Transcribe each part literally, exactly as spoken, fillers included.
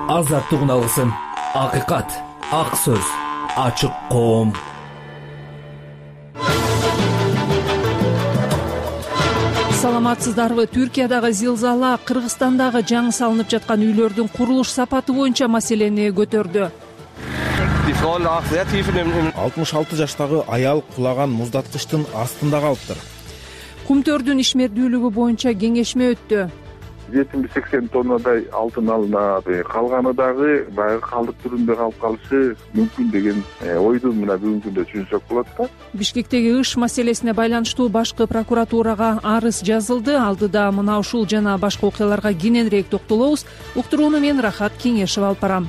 азаттыгын алсын. Акыйкат, ак сөз, ачык коом. Саламатсыздарбы? Түркиядагы зилзала Кыргызстандагы жаңы салынып жаткан үйлөрдүн курулуш сапаты боюнча маселени көтөрдү. алтымыш алты жаштагы аял кулаган муздаткычтын астында калыптыр. Кумтөрдүн ишмердүүлүгү боюнча кеңешме өттү. жетимиш сексен тоннадай алтын алынат, калганы дагы баягы калдык түрүндө калып калышы мүмкүн деген ойду мына бүгүнкү күндө түшүнсөк болот да. Бишкектеги ыш маселесине байланыштуу башкы прокуратурага арыз жазылды. Алдыда мына ушул жана башка окуяларга кененирээк токтолобуз. Уктурууну мен Рахат Кеңешева алып барам.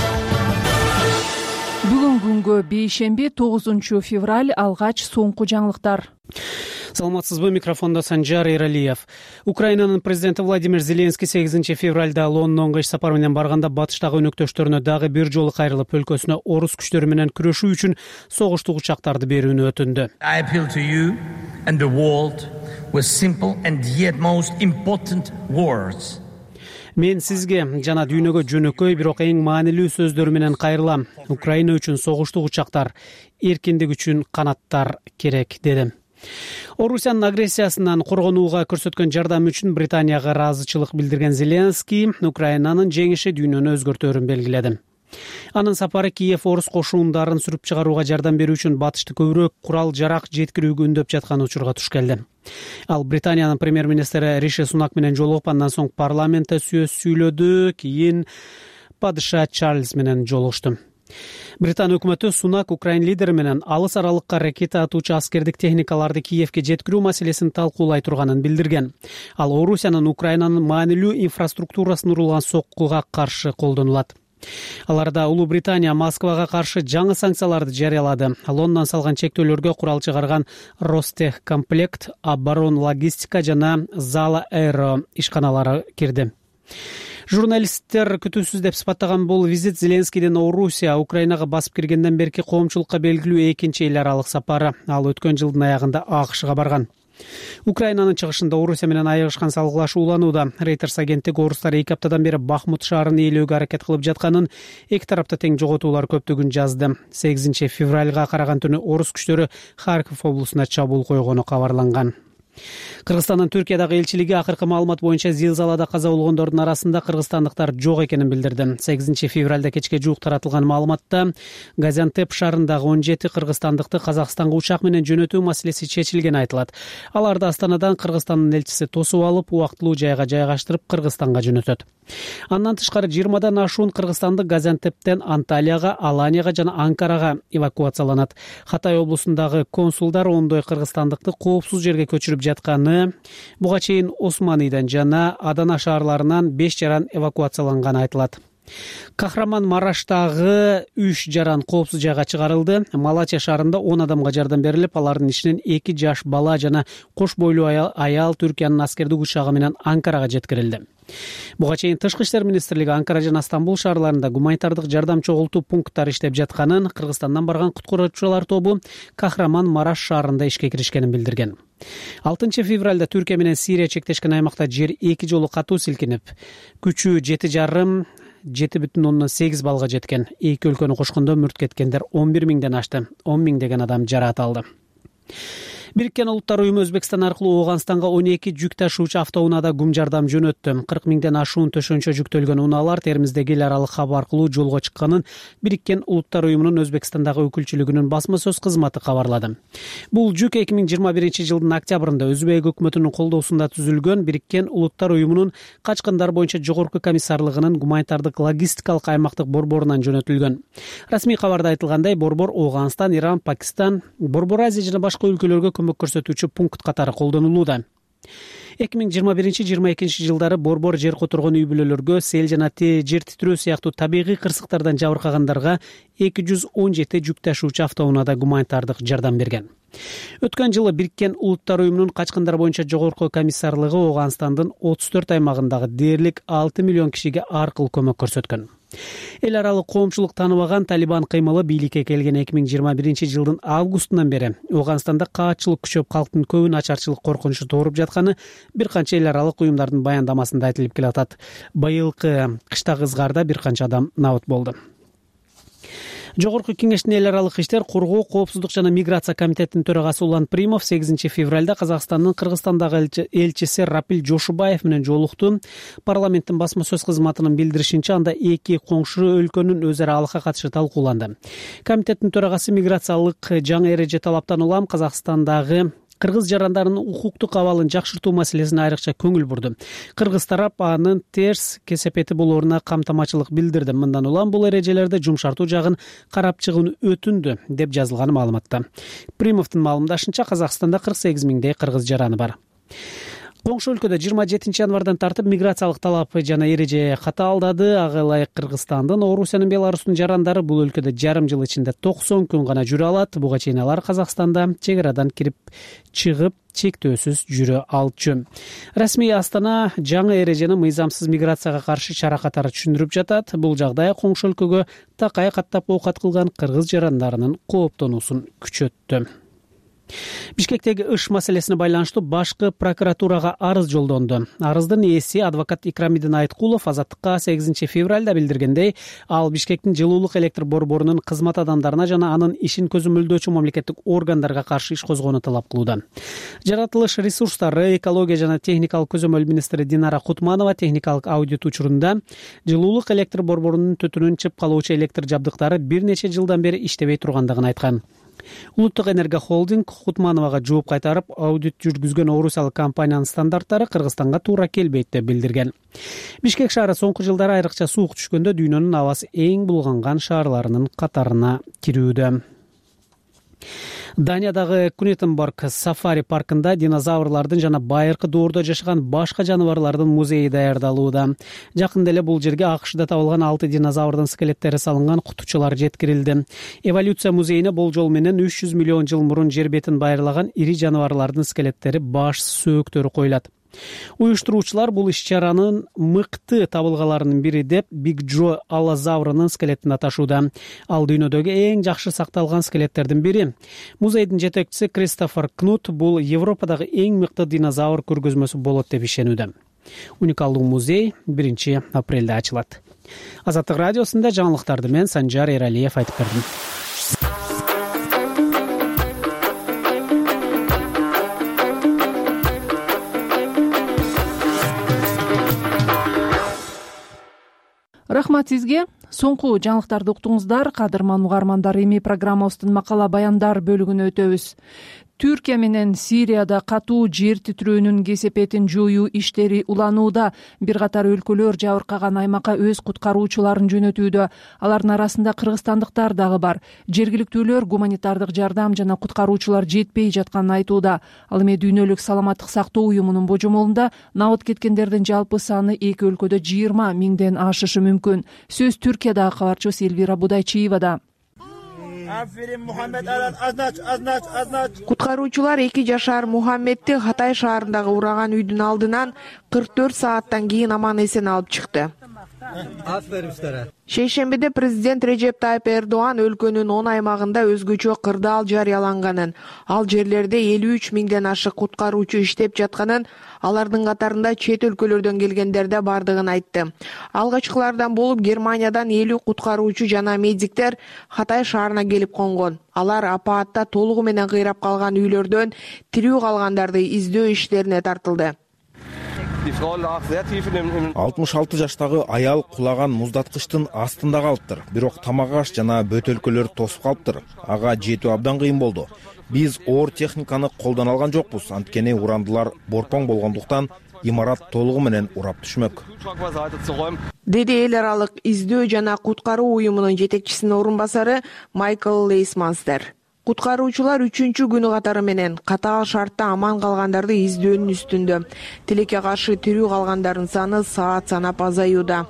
Бүгүн күнгө бейшемби тогузунчу февраль, алгач соңку жаңылыктар. Саламатсызбы, микрофонда Санжар Эралиев. Украинанын президенти Владимир Зеленский сегизинчи февралда Лондонго иш сапары менен барганда батыштагы өнөктөштөрүнө дагы бир жолу кайрылып, өлкөсүнө орус күчтөрү менен күрөшүү үчүн согуштук учактарды берүүнү өтүндү. I appeal to you and the world with simple and yet most important words. Мен сизге жана дүйнөгө жөнөкөй, бирок эң маанилүү сөздөр менен кайрылам. Украина үчүн согуштук учактар, эркиндик үчүн канаттар керек, дедим. Орусиянын агрессиясынан коргонууга көрсөткөн жардамы үчүн Британияга ыраазычылык билдирген Зеленский Украинанын жеңиши дүйнөнү өзгөртөөрүн белгиледи. Анын сапары Киев орус кошуундарын сүрүп чыгарууга жардам берүү үчүн батышты көбүрөөк курал-жарак жеткирүүгө үндөп жаткан учурга туш келди. Ал Британиянын премьер-министри Риши Сунак менен жолугуп, андан соң парламентте сөз сүйлөдү, кийин падыша Чарльз менен жолугушту. Британ өкмөтү Сунак Украин лидери менен алыс аралыкка ракета атуучу аскердик техникаларды Киевке жеткирүү маселесин талкуулай турганын билдирген. Ал Орусиянын Украинанын маанилүү инфраструктурасын урулган соккуга каршы колдонулат. Аларда Улуу Британия Москвага каршы жаңы санкцияларды жарыялады. Лондон салган чектөөлөргө курал чыгарган Ростехкомплект, Оборон логистика жана Зала Эйро ишканалары кирди. Журналисттер күтүүсүз деп сыпаттаган бул визит Зеленскийдин Орусия, Украинага басып киргенден берки коомчулукка белгилүү экинчи эл аралык сапары. Ал өткөн жылдын аягында АКШга барган. Украинанын чыгышында Орусия менен айыгышкан салгылашуу уланууда. Reuters агенттиги орустар эки аптадан бери Бахмут шаарын ээлөөгө аракет кылып жатканын, эки тарапта тең жоготуулар көптөгүн жазды. сегизинчи февралга караган түнү орус күчтөрү Харьков облусуна чабуул койгону кабарланган. Кыргызстандын Түркиядагы элчилиги акыркы маалымат боюнча зилзалада каза болгондордун арасында кыргызстандыктар жок экенин билдирди. сегизинчи февралда кечке жуук таратылган маалыматта Газиантеп шаарындагы он жети кыргызстандыкты Казакстанга учак менен жөнөтүү маселеси чечилгени айтылат. Аларды Астанадан Кыргызстандын элчиси тосуп алып, убактылуу жайга жайгаштырып Кыргызстанга жөнөтөт. Андан тышкары жыйырмадан ашуун кыргызстандык Газиантептен Анталияга, Аланияга жана Анкарага эвакуацияланат. Хатай облусундагы консулдар ондой кыргызстандыкты коопсуз жерге көчүрүп жатканы, буга чейин Османийден жана Адана шаарларынан беш жаран эвакуацияланганы айтылат. Кахраман-Мараштагы үч жаран коопсуз жайга чыгарылды. Малача шаарында он адамга жардам берилип, алардын ичинен эки жаш бала жана кош бойлуу аял, аял Түркиянын аскердик учагы менен Анкарага жеткирилди. Буга чейин Тышкы иштер министрлиги Анкара жана Стамбул шаарларында гуманитардык жардам чогултуу пункттары иштеп жатканын, Кыргызстандан барган куткаруучулар тобу Кахраман-Мараш шаарында ишке киришкенин билдирген. алтынчы февралда Түркия менен Сирия чектешкен аймакта жер эки жолу катуу силкинип, күчү жети жарым жети бүтүн ондон сегиз балга жеткен. Эки өлкөнү кошкондо мүрт кеткендер он бир миңден ашты. он миңдеген адам жараат алды. Бириккен Улуттар уюму Өзбекстан аркылуу Ооганстанга он эки жүк ташуучу автоунаада гум жардам жөнөттү. кырк миңден ашуун төшөнчө жүктөлгөн унаалар Термиздеги эл аралык хаб аркылуу жолго чыкканын Бириккен Улуттар уюмунун Өзбекстандагы өкүлчүлүгүнүн басма сөз кызматы кабарлады. Бул жүк эки миң жыйырма биринчи жылдын октябрында Өзбек өкмөтүнүн колдоосунда түзүлгөн Бириккен Улуттар уюмунун качкындар боюнча жогорку комиссарлыгынын гуманитардык логистикалык аймактык борборунан жөнөтүлгөн. Расмий кабарда айтылгандай, борбор Ооганстан, Иран, Пакистан, Борбор Азия жана башка өлкөлөргө көмөк көрсөтүүчү пункт катары колдонулууда. эки миң жыйырма биринчи жыйырма экинчи жылдары борбор жер которгон үй бүлөлөргө сел жана жер титирөө сыяктуу табигый кырсыктардан жабыркагандарга эки жүз он жети жүк ташуучу автоунаада гуманитардык жардам берген. Өткөн жылы Бириккен Улуттар уюмунун качкындар боюнча жогорку комиссарлыгы Ооганстандын отуз төрт аймагындагы дээрлик алты миллион кишиге аркыл көмөк көрсөткөн. Эл аралык коомчулук тааныбаган Талибан кыймылы бийликке келген эки миң жыйырма биринчи жылдын августунан бери Ооганстанда каатчылык күчөп, калктын көбү начарчылык коркунучу тууруп жатканы бир канча эл аралык уюмдардын баяндамасында айтылып келатат. Быйылкы кыштагы ызгаарда бир канча адам набыт болду. Жогорку кеңештин эл аралык иштер, коргоо, коопсуздук жана миграция комитетинин төрагасы Улан Примов сегизинчи февралда Казакстандын Кыргызстандагы элчиси Рапил Жошубаев менен жолукту. Парламенттин басма сөз кызматынын билдиришинче, анда эки коңшу өлкөнүн өз ара алка катышы талкууланды. Комитеттин төрагасы миграциялык жаңы эреже талаптан улам Казакстандагы кыргыз жарандарынын укуктук абалын жакшыртуу маселесине айрыкча көңүл бурду. Кыргыз тарап анын терс кесепети болооруна камтамачылык билдирди. Мындан улам бул эрежелерди жумшартуу жагын карап чыгууну өтүндү, деп жазылган маалыматта. Примовдун маалымдашынча, Казакстанда кырк сегиз миңдей кыргыз жараны бар. Коңшу өлкөдө жыйырма жетинчи январдан тартып миграциялык талап жана эреже катаалдады. Ага ылайык Кыргызстандын, Орусиянын, Беларустун жарандары бул өлкөдө жарым жыл ичинде токсон күн гана жүрө алат. Буга чейин алар Казакстанда чек арадан кирип чыгып чектөөсүз жүрө алчу. Расмий Астана жаңы эрежени мыйзамсыз миграцияга каршы чара катары түшүндүрүп жатат. Бул жагдай коңшу өлкөгө такай каттап оокат кылган кыргыз жарандарынын кооптонуусун күчөттү. Бишкектеги ыш маселесине байланыштуу башкы прокуратурага арыз жолдонду. Арыздын ээси адвокат Икрамидин Айткулов Азаттыкка сегизинчи февралда билдиргендей, ал Бишкектин жылуулук электр борборунун кызмат адамдарына жана анын ишин көзөмөлдөөчү мамлекеттик органдарга каршы иш козгоону талап кылууда. Жаратылыш ресурстары, экология жана техникалык көзөмөл министри Динара Кутманова техникалык аудит учурунда жылуулук электр борборунун түтүнүн чып калуучу электр жабдыктары бир нече жылдан бери иштебей тургандыгын айткан. Улуттук энерго холдинг Кутмановага жооп кайтарып, аудит жүргүзгөн орусиялык компаниянын стандарттары Кыргызстанга туура келбейт деп билдирген. Бишкек шаары соңку жылдары айрыкча суук түшкөндө дүйнөнүн абасы эң булганган шаарларынын катарына кирүүдө. Даниядагы Кунетенборг сафари паркында динозаврлардын жана байыркы доордо жашаган башка жаныбарлардын музейи даярдалууда. Жакында эле бул жерге АКШда табылган алты динозаврдын скелеттери салынган кутучалар жеткирилди. Эволюция музейине болжол менен үч жүз миллион жыл мурун жер бетин байырлаган ири жаныбарлардын скелеттери, баш сөөктөрү коюлат. Уюштуруучулар бул иш-чаранын мыкты табылгаларынын бири деп Биг Джо аллозаврынын скелетин аташууда. Ал дүйнөдөгү эң жакшы сакталган скелеттердин бири. Музейдин жетекчиси Кристофер Кнут бул Европадагы эң мыкты динозавр көргөзмөсү болот деп ишенүүдө. Уникалдуу музей биринчи апрелде ачылат. Азаттык радиосунда жаңылыктарды мен Санжар Эралиев айтып бердим. Рахмат сизге. Соңку жаңылыктарды уктуңуздар. Кадырман угармандар, эми программабыздын макала баяндар бөлүгүнө өтөбүз. Түркия менен Сирияда катуу жер титирөөнүн кесепетин жоюу иштери уланууда. Бир катар өлкөлөр жабыркаган аймакка өз куткаруучуларын жөнөтүүдө. Алардын арасында кыргызстандыктар дагы бар. Жергиликтүүлөр гуманитардык жардам жана куткаруучулар жетпей жатканын айтууда. Ал эми Дүйнөлүк саламаттык сактоо уюмунун божомолунда набыт кеткендердин жалпы саны эки өлкөдө жыйырма миңден ашышы мүмкүн. Сөз Түркиядагы кабарчыбыз Элвира Будайчиевада. Куткаруучулар эки жашар Мухаммедти Хатай шаарындагы ураган үйдүн алдынан кырк төрт сааттан кийин аман эсен алып чыкты. Шейшембиде президент Режеп Тайып Эрдоан өлкөнүн он аймагында өзгөчө кырдаал жарыяланганын, ал жерлерде элүү үч миңден ашык куткаруучу иштеп жатканын, алардын катарында чет өлкөлөрдөн келгендер да бардыгын айтты. Алгачкылардан болуп Германиядан элүү куткаруучу жана медиктер Хатай шаарына келип конгон. Алар апаатта толугу менен кыйрап калган үйлөрдөн тирүү калгандарды издөө иштерине тартылды. алтымыш алты жаштагы аял кулаган муздаткычтын астында калыптыр. Бирок тамак аш жана бөтөлкөлөр тосуп калыптыр. Ага жетүү абдан кыйын болду. Биз оор техниканы колдоно алган жокпуз. Анткени урандылар борпоң болгондуктан имарат толугу менен урап түшмөк. Деди эл аралык издөө жана куткаруу уюмунун жетекчисинин орун басары Майкл Лейсманстер. Куткаруучулар үчүнчү күнү катары менен катаал шартта аман калгандарды издөөнүн үстүндө. Тилекке каршы тирүү калгандардын саны саат санап азаюуда.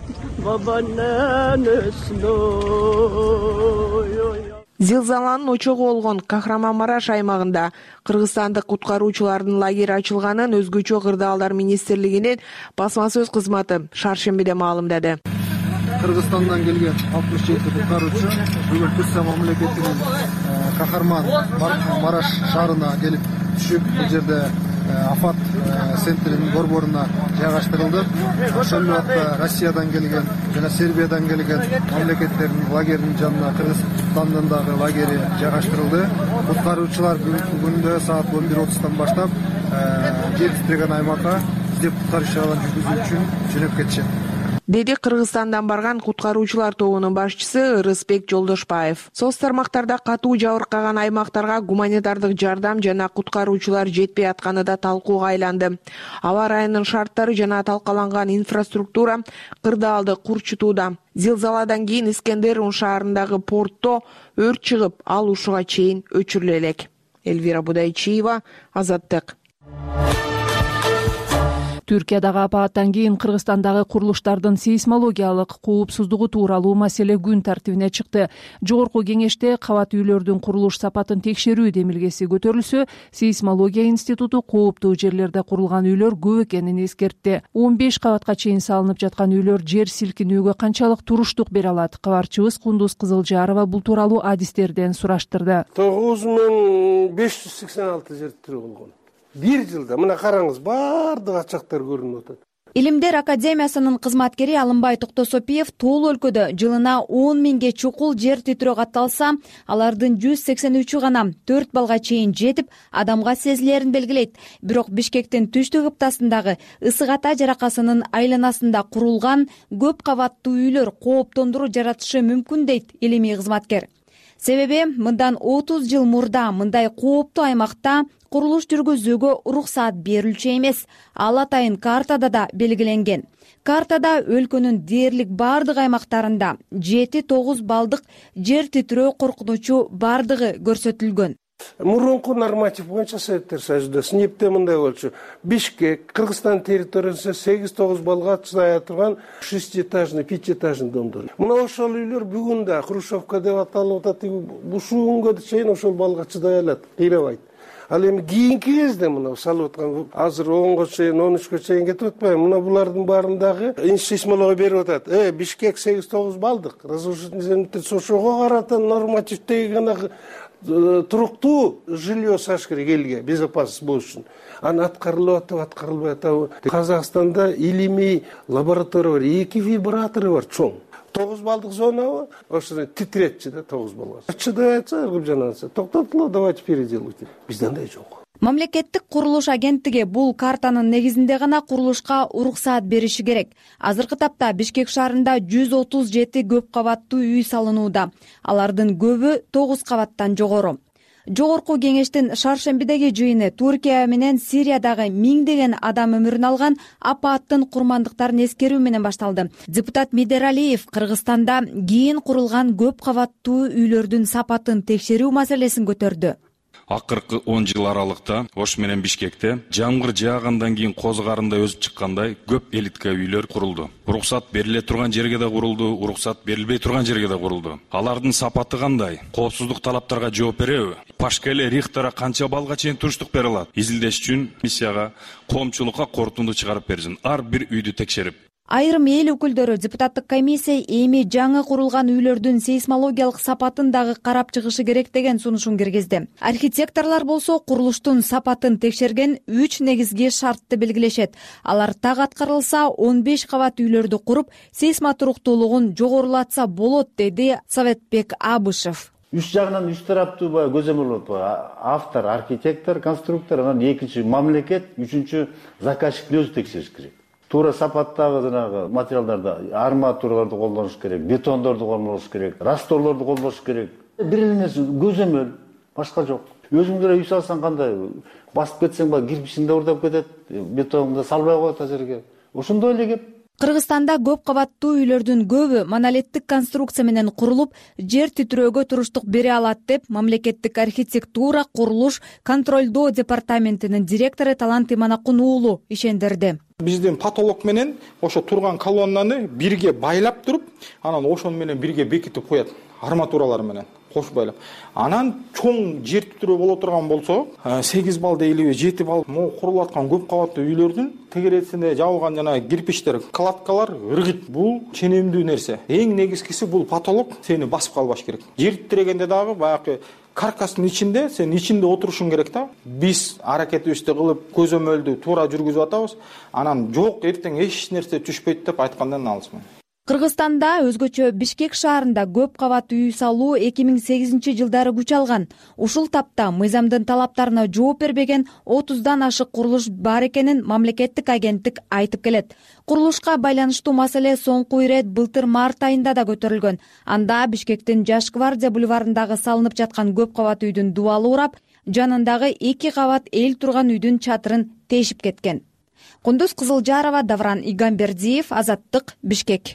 Зилзаланын очогу болгон Кахраманмараш аймагында кыргызстандык куткаруучулардын лагери ачылганын өзгөчө кырдаалдар министрлигинин басма сөз кызматы шаршембиде маалымдады. Кыргызстандан келген алтымыш жети куткаруучу бүгүн Түркия мамлекетинин Кахарман Мараш шаарына келип түшүп, бул жерде Афат центринин борборуна жайгаштырылды. Ошол убакта Россиядан келген жана Сербиядан келген мамлекеттердин лагеринин жанына Кыргызстандын дагы лагери жайгаштырылды. Куткаруучулар бүгүнкү күндө саат он бир отуздан баштап жер титиреген аймакка издеп куткаруу иш-чараларын жүргүзүү үчүн жөнөп кетишет, деди Кыргызстандан барган куткаруучулар тобунун башчысы Ырысбек Жолдошбаев. Соц тармактарда катуу жабыркаган аймактарга гуманитардык жардам жана куткаруучулар жетпей атканы да талкууга айланды. Аба ырайынын шарттары жана талкаланган инфраструктура кырдаалды курчутууда. Зилзаладан кийин Искендерун шаарындагы портто өрт чыгып, ал ушуга чейин өчүрүлө элек. Элвира Будайчиева, Азаттык. Түркиядагы апааттан кийин Кыргызстандагы курулуштардын сейсмологиялык коопсуздугу тууралуу маселе күн тартибине чыкты. Жогорку кеңеште кабат үйлөрдүн курулуш сапатын текшерүү демилгеси көтөрүлсө, сейсмология институту кооптуу жерлерде курулган үйлөр көп экенин эскертти. он беш кабатка чейин салынып жаткан үйлөр жер силкинүүгө канчалык туруштук бере алат? Кабарчыбыз Кундуз Кызылжарова бул тууралуу адистерден сураштырды. тогуз миң беш жүз сексен алты жер тирүү болгон. Бир жылда мына караңыз, баардык ачактар көрүнүп атат. Илимдер академиясынын кызматкери Алымбай Токтосопиев тоол өлкөдө жылына он миңге чукул жер титирөө катталса, алардын жүз сексен үчү гана төрт балга чейин жетип, адамга сезилерин белгилейт. Бирок Бишкектин түштүк ыптасындагы Ысык Ата жаракасынын айланасында курулган көп кабаттуу үйлөр кооптондуруу жаратышы мүмкүн дейт илимий кызматкер. Себеби мындан отуз жыл мурда мындай кооптуу аймакта курулуш жүргүзүүгө уруксаат берилчү эмес. Ал атайын картада да белгиленген. Картада өлкөнүн дээрлик бардык аймактарында жети тогуз балдык жер титирөө коркунучу бардыгы көрсөтүлгөн. Мурунку норматив боюнча Советтер Союзунда снипте мындай болчу. Бишкек, Кыргызстан территориясында сегиз тогуз балга чыдай турган шестиэтажный, пятиэтажный домдор. Мына ошол үйлөр бүгүн да Хрущевка деп аталып атат. Ушул күнгө чейин ошол балга чыдай алат, кыйрабайт. Ал эми кийинки кезде мына салып аткан азыр онго чейин, он үчкө чейин кетип атпайбы? Мына булардын баарындагы сейсмология берип атат. Э, Бишкек сегиз тогуз балдык. Разрушительный ошого карата нормативдеги гана туруктуу жилье саш керек элге, безопасность болуш үчүн. Аны аткарылып атабы, аткарылбай атабы. Казакстанда илимий лаборатория бар, эки вибратору бар чоң. тогуз балдык зонабы, ошо титиретчи да тогуз балга. Чыдай атса, ыргып жанатса, токтотуло, давайте переделывайте. Бизде андай жок. Мамлекеттик курулуш агенттиги бул картанын негизинде гана курулушка уруксаат бериши керек. Азыркы тапта Бишкек шаарында жүз отуз жети көп кабаттуу үй салынууда. Алардын көбү тогуз кабаттан жогору. Жогорку кеңештин шаршембидеги жыйыны Түркия менен Сириядагы миңдеген адам өмүрүн алган апааттын курмандыктарын эскерүү менен башталды. Депутат Медералиев Кыргызстанда кийин курулган көп кабаттуу үйлөрдүн сапатын текшерүү маселесин көтөрдү. Акыркы он жыл аралыкта Ош менен Бишкекте жамгыр жаагандан кийин козгарында өзүп чыккандай көп элитка үйлөр курулду. Уруксат бериле турган жерге да курулду, уруксат берилбей турган жерге да курулду. Алардын сапаты кандай? Коопсуздук талаптарга жооп береби? Пашкеле Рихтера канча балга чейин туруштук бере алат? Изилдеш үчүн миссияга коомчулукка корутунду чыгарып берсин. Ар бир үйдү текшерип. Айрым эл өкүлдөрү депутаттык комиссия эми жаңы курулган үйлөрдүн сейсмологиялык сапатын дагы карап чыгышы керек деген сунушун киргизди. Архитекторлор болсо курулуштун сапатын текшерген үч негизги шартты белгилешет. Алар так аткарылса он беш кабат үйлөрдү куруп, сейсма туруктуулугун жогорулатса болот, деди Советбек Абышев. Үч жагынан үч тараптуу көзөмөл болот. Автор, архитектор, конструктор, анан экинчи мамлекет, үчүнчү заказчиктин өзү текшериш керек. Туура сапаттагы жанагы материалдарды, арматураларды колдонуш керек, бетондорду колдонуш керек, расторлорду колдонуш керек. Бир эле нерсе көзөмөл, башка жок. Өзүңдөр үй салсаң кандай, басып кетсең ба кирпичинде урдап кетет, бетонду салбай коет азерге. Ошондой эле кеп. Кыргызстанда көп кабаттуу үйлөрдүн көбү монолиттик конструкция менен курулуп, жер титирөөгө туруштук бере алат деп мамлекеттик архитектура, курулуш, контролдоо департаментинин директору Талант Иманакун уулу ишендирди. Биздин патолог менен ошо турган колоннаны бирге байлап туруп, анан ошон менен бирге бекитип коет арматуралар менен. кошпой элем. Анан чоң жер титирөө боло турган болсо, сегиз балл дейлиби, жети балл могу курулуп аткан көп кабаттуу үйлөрдүн тегересине жабылган жана кирпичтер, кладкалар ыргыйт. Бул ченемдүү нерсе. Эң негизгиси бул патолог сени басып калбаш керек. Жер титирегенде дагы баягы каркастын ичинде, сен ичинде отурушуң керек да. Биз аракетибизди кылып, көзөмөлдү туура жүргүзүп атабыз. Анан жок, эртең эч нерсе түшпөйт деп айткандан алысмын. Кыргызстанда өзгөчө Бишкек шаарында көп кабаттуу үй салуу эки миң сегизинчи жылдары күч алган. Ушул тапта мыйзамдын талаптарына жооп бербеген отуздан ашык курулуш бар экенин мамлекеттик агенттик айтып келет. Курулушка байланыштуу маселе соңку ирет былтыр март айында да көтөрүлгөн. Анда Бишкектин Жаш гвардия бульварындагы салынып жаткан көп кабаттуу үйдүн дубалы урап, жанындагы эки кабат эл турган үйдүн чатырын тешип кеткен. Кундуз Кызылжарова, Давран Игамбердиев, Азаттык, Бишкек.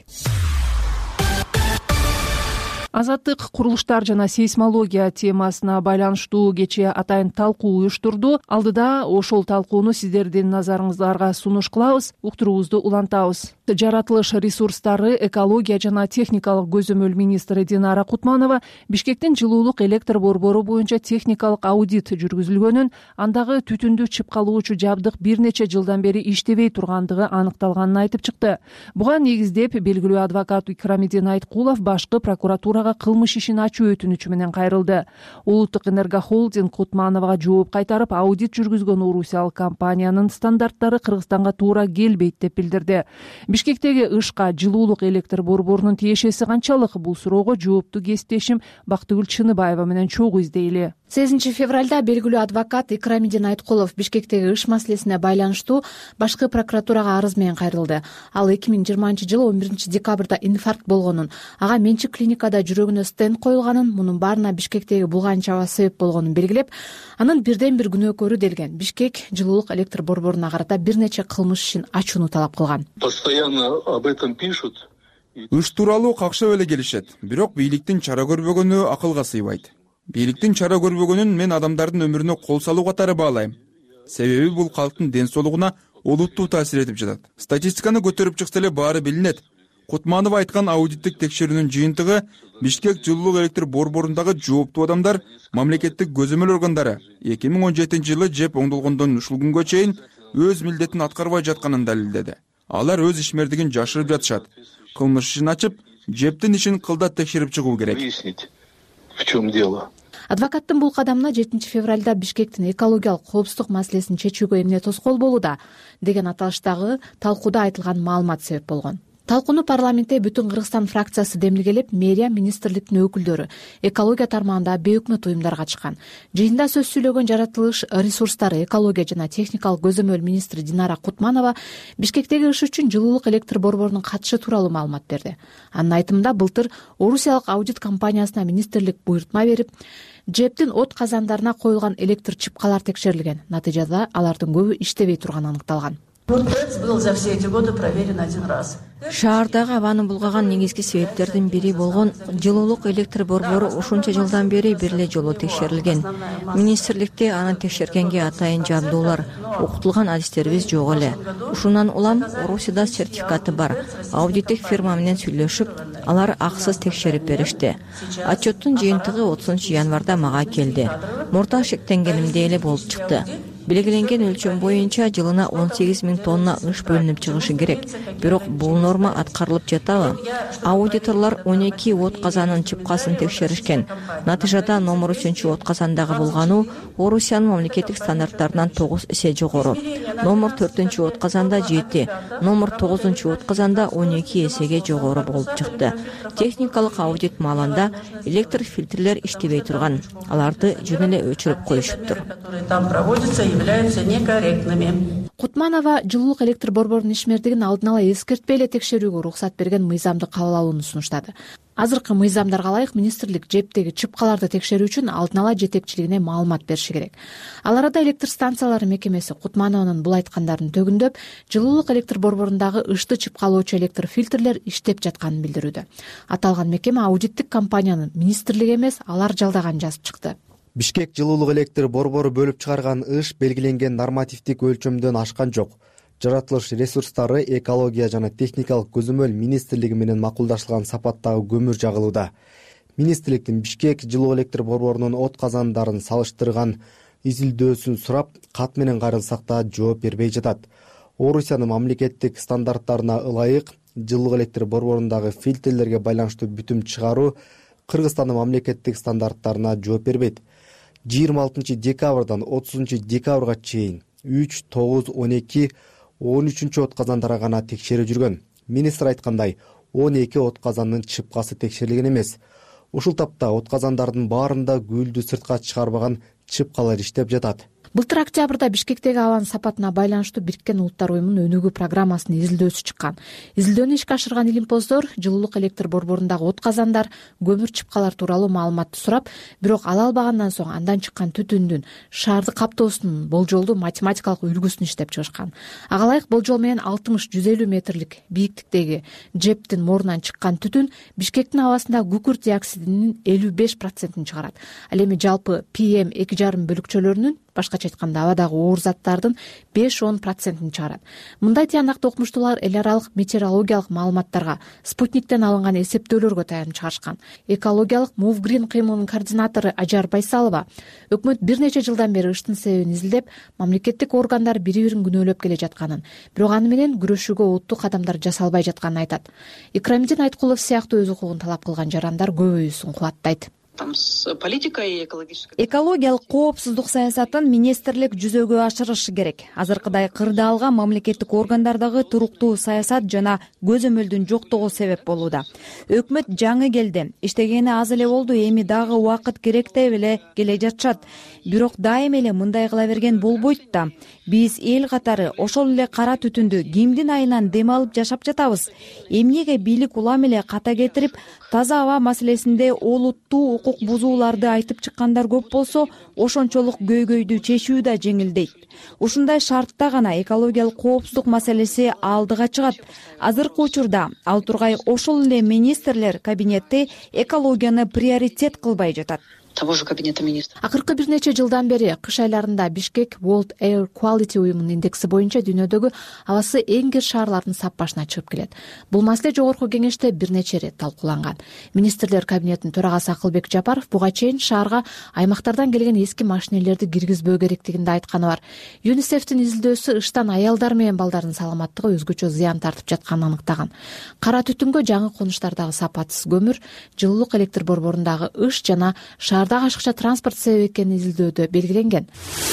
Азаттык курулуштар жана сейсмология темасына байланыштуу кечээ атайын талкуу уюштурду. Алдыда ошол талкууну сиздердин назарыңыздарга сунуш кылабыз, уктуруубузду улантабыз. Жаратылыш ресурстары, экология жана техникалык көзөмөл министри Динара Кутманова Бишкектин жылуулук электр борбору боюнча техникалык аудит жүргүзүлгөнүн, андагы түтүндү чыпкалоочу жабдык бир нече жылдан бери иштебей тургандыгы аныкталганын айтып чыкты. Буга негиздеп белгилүү адвокат Икрамидин Айткулов башкы прокуратурага кылмыш ишин ачуу өтүнүчү менен кайрылды. Улуттук энергохолдинг Кутмановага жооп кайтарып, аудит жүргүзгөн орусиялык компаниянын стандарттары Кыргызстанга туура келбейт деп билдирди. Бишкектеги ышка жылуулук электр борборунун тиешеси канчалык? Бул суроого жоопту кесиптешим Бактыгүл Чыныбаева менен чогуу издейли. сегизинчи февралда белгилүү адвокат Икрамидин Айткулов Бишкектеги ыш маселесине байланыштуу башкы прокуратурага арыз менен кайрылды. Ал эки миң жыйырманчы жылы он биринчи декабрда инфаркт болгонун, ага менчик клиникада жүрөгүнө стенд коюлганын, мунун баарына Бишкектеги булган чаба себеп болгонун белгилеп, анын бирден бир күнөөкөрү делген Бишкек жылуулук электр борборуна карата бир нече кылмыш ишин ачууну талап кылган. Постоянно об этом пишут. Ыш тууралуу какшап эле келишет, бирок бийликтин чара көрбөгөнү акылга сыйбайт. Бийликтин чара көрбөгөнүн мен адамдардын өмүрүнө кол салуу катары баалайм. Себеби бул калктын ден соолугуна олуттуу таасир этип жатат. Статистиканы көтөрүп чыкса эле баары билинет. Кутманов айткан аудиттик текшерүүнүн жыйынтыгы Бишкек жылуулук электр борборундагы жооптуу адамдар, мамлекеттик көзөмөл органдары эки миң он жетинчи жылы жеп оңдолгондон ушул күнгө чейин өз милдетин аткарбай жатканын далилдеди. Алар өз ишмердигин жашырып жатышат. Кылмыш ишин ачып, жептин ишин кылдат текшерип чыгуу керек. В чем дело? Адвокаттын бул кадамына жетинчи февралда Бишкектин экологиялык коопсуздук маселесин чечүүгө эмне тоскоол болууда деген аталыштагы талкууда айтылган маалымат себеп болгон. Талкууну парламентте Бүтүн Кыргызстан фракциясы демилгелеп, мэрия, министрликтин өкүлдөрү, экология тармагында бейөкмөт уюмдар катышкан. Жыйында сөз сүйлөгөн жаратылыш ресурстары, экология жана техникалык көзөмөл министри Динара Кутманова Бишкектеги ыш үчүн жылуулук электр борборунун катышы тууралуу маалымат берди. Анын айтымында былтыр орусиялык аудит компаниясына министрлик буйртма берип, жептин от казандарына коюлган электр чыпкалар текшерилген. Натыйжада алардын көбү иштебей турганы аныкталган. ТЭЦ был за все эти годы проверен один раз. Шаардагы абаны булгаган негизги себептердин бири болгон жылуулук электр борбору ушунча жылдан бери бир эле жолу текшерилген. Министрликте аны текшергенге атайын жабдуулар, окутулган адистерибиз жок эле. Ушундан улам Орусияда сертификаты бар. Аудиттик фирма менен сүйлөшүп, алар акысыз текшерип беришти. Отчеттун жыйынтыгы отузунчу январда мага келди. Мурда шектенгенимдей эле болуп чыкты. Белгиленген өлчөм боюнча жылына он сегиз миң тонна ыш бөлүнүп чыгышы керек. Бирок бул норма аткарылып жатабы? Аудиторлор он эки от казанын чыпкасын текшеришкен. Натыйжада номер үчүнчү от казандагы булгануу Орусиянын мамлекеттик стандарттарынан тогуз эсе жогору. Номер төртүнчү от казанда жети, номер тогузунчу от казанда он эки эсеге жогору болуп чыкты. Техникалык аудит маалында электр фильтрлер иштебей турган. Аларды жөн эле өчүрүп коюшуптур. Являются некорректными. Кутманова жылуулук электр борборунун ишмердигин алдын ала эскертпей эле текшерүүгө уруксат берген мыйзамды кабыл алууну сунуштады. Азыркы мыйзамдарга ылайык министрлик жептеги чыпкаларды текшерүү үчүн алдын ала жетекчилигине маалымат бериши керек. Ал арада электр станциялары мекемеси Кутманованын бул айткандарын төгүндөп, жылуулук электр борборундагы ышты чыпкалоочу электр фильтрлер иштеп жатканын билдирүүдө. Аталган мекеме аудиттик компаниянын министрлиги эмес, алар жалдаганын жазып чыкты. Бишкек жылуулук электр борбору бөлүп чыгарган ыш белгиленген нормативдик өлчөмдөн ашкан жок. Жаратылыш ресурстары, экология жана техникалык көзөмөл министрлиги менен макулдашылган сапаттагы көмүр жагылууда. министрликтин Бишкек жылуу электр борборунун от казандарын салыштырган изилдөөсүн сурап, кат менен кайрылсак да жооп бербей жатат. Орусиянын мамлекеттик стандарттарына ылайык жылуу электр борборундагы фильтрлерге байланыштуу бүтүм чыгаруу Кыргызстандын мамлекеттик стандарттарына жооп бербейт. жыйырма алтынчы декабрдан отузунчу декабрга чейин үч, тогуз, он эки, он үчүнчү от казандары гана текшерүү жүргөн. Министр айткандай, он эки от казандын чыпкасы текшерилген эмес. Ушул тапта от казандардын баарында гүлдү сыртка чыгарбаган чыпкалар иштеп жатат. Былтыр октябрда Бишкектеги абанын сапатына байланыштуу Бириккен Улуттар уюмунун өнүгүү программасынын изилдөөсү чыккан. Изилдөөнү ишке ашырган илимпоздор жылуулук электр борборундагы от казандар, көмүр чыпкалар тууралуу маалыматты сурап, бирок ала албагандан соң андан чыккан түтүндүн шаарды каптоосунун болжолдуу математикалык үлгүсүн иштеп чыгышкан. Ага ылайык болжол менен алтымыш жүз элүү метрлик бийиктиктеги жептин морунан чыккан түтүн Бишкектин абасында күкүрт диоксидинин элүү беш процентин чыгарат. Ал эми жалпы пи эм эки жарым бөлүкчөлөрүнүн, башкача айтканда абадагы оор заттардын беш он процентин чыгарат. Мындай тыянакты окумуштуулар эл аралык метеорологиялык маалыматтарга, спутниктен алынган эсептөөлөргө таянып чыгарышкан. Экологиялык Мувгрин кыймылынын координатору Ажар Байсалова өкмөт бир нече жылдан бери ыштын себебин изилдеп, мамлекеттик органдар бири-бирин күнөөлөп келе жатканын, бирок аны менен күрөшүүгө оттуу кадамдар жасалбай жатканын айтат. Икрамидин Айткулов сыяктуу өз укугун талап кылган жарандар көбөйүүсүн кубаттайт. Экологиялык коопсуздук саясатын министрлик жүзөгө ашырышы керек. Азыркыдай кырдаалга мамлекеттик органдардагы туруктуу саясат жана көзөмөлдүн жоктугу себеп болууда. Өкмөт жаңы келди, иштегени аз эле болду, эми дагы убакыт керек деп эле келе жатышат. Бирок дайым эле мындай кыла берген болбойт да. Биз эл катары ошол эле кара түтүндү кимдин айынан дем алып жашап жатабыз. Эмнеге бийлик улам эле ката кетирип, таза аба маселесинде олуттуу укук бузууларды айтып чыккандар көп болсо, ошончолук көйгөйдү чечүү да жеңилдейт. Ушундай шартта гана экологиялык коопсуздук маселеси алдыга чыгат. Азыркы учурда ал тургай ошол эле министрлер кабинети экологияны приоритет кылбай жатат. Того же кабинета министров. Акыркы бир нече жылдан бери кыш айларында Бишкек World Air Quality уюмунун индекси боюнча дүйнөдөгү абасы эң кир шаарлардын саппашына чыгып келет. Бул маселе жогорку кеңеште бир нече ирет талкууланган. Министрлер кабинетинин төрагасы Акылбек Жапаров буга чейин шаарга аймактардан келген эски машинелерди киргизбөө керектигинде айтканы бар. ЮНИСЕФтин изилдөөсү ыштан аялдар менен балдардын саламаттыгы өзгөчө зыян тартып жатканын аныктаган. Кара түтүнгө жаңы конуштардагы сапатсыз көмүр, жылуулук электр борборундагы ыш жана шаардагы ашыкча транспорт себеп экени изилдөөдө белгиленген.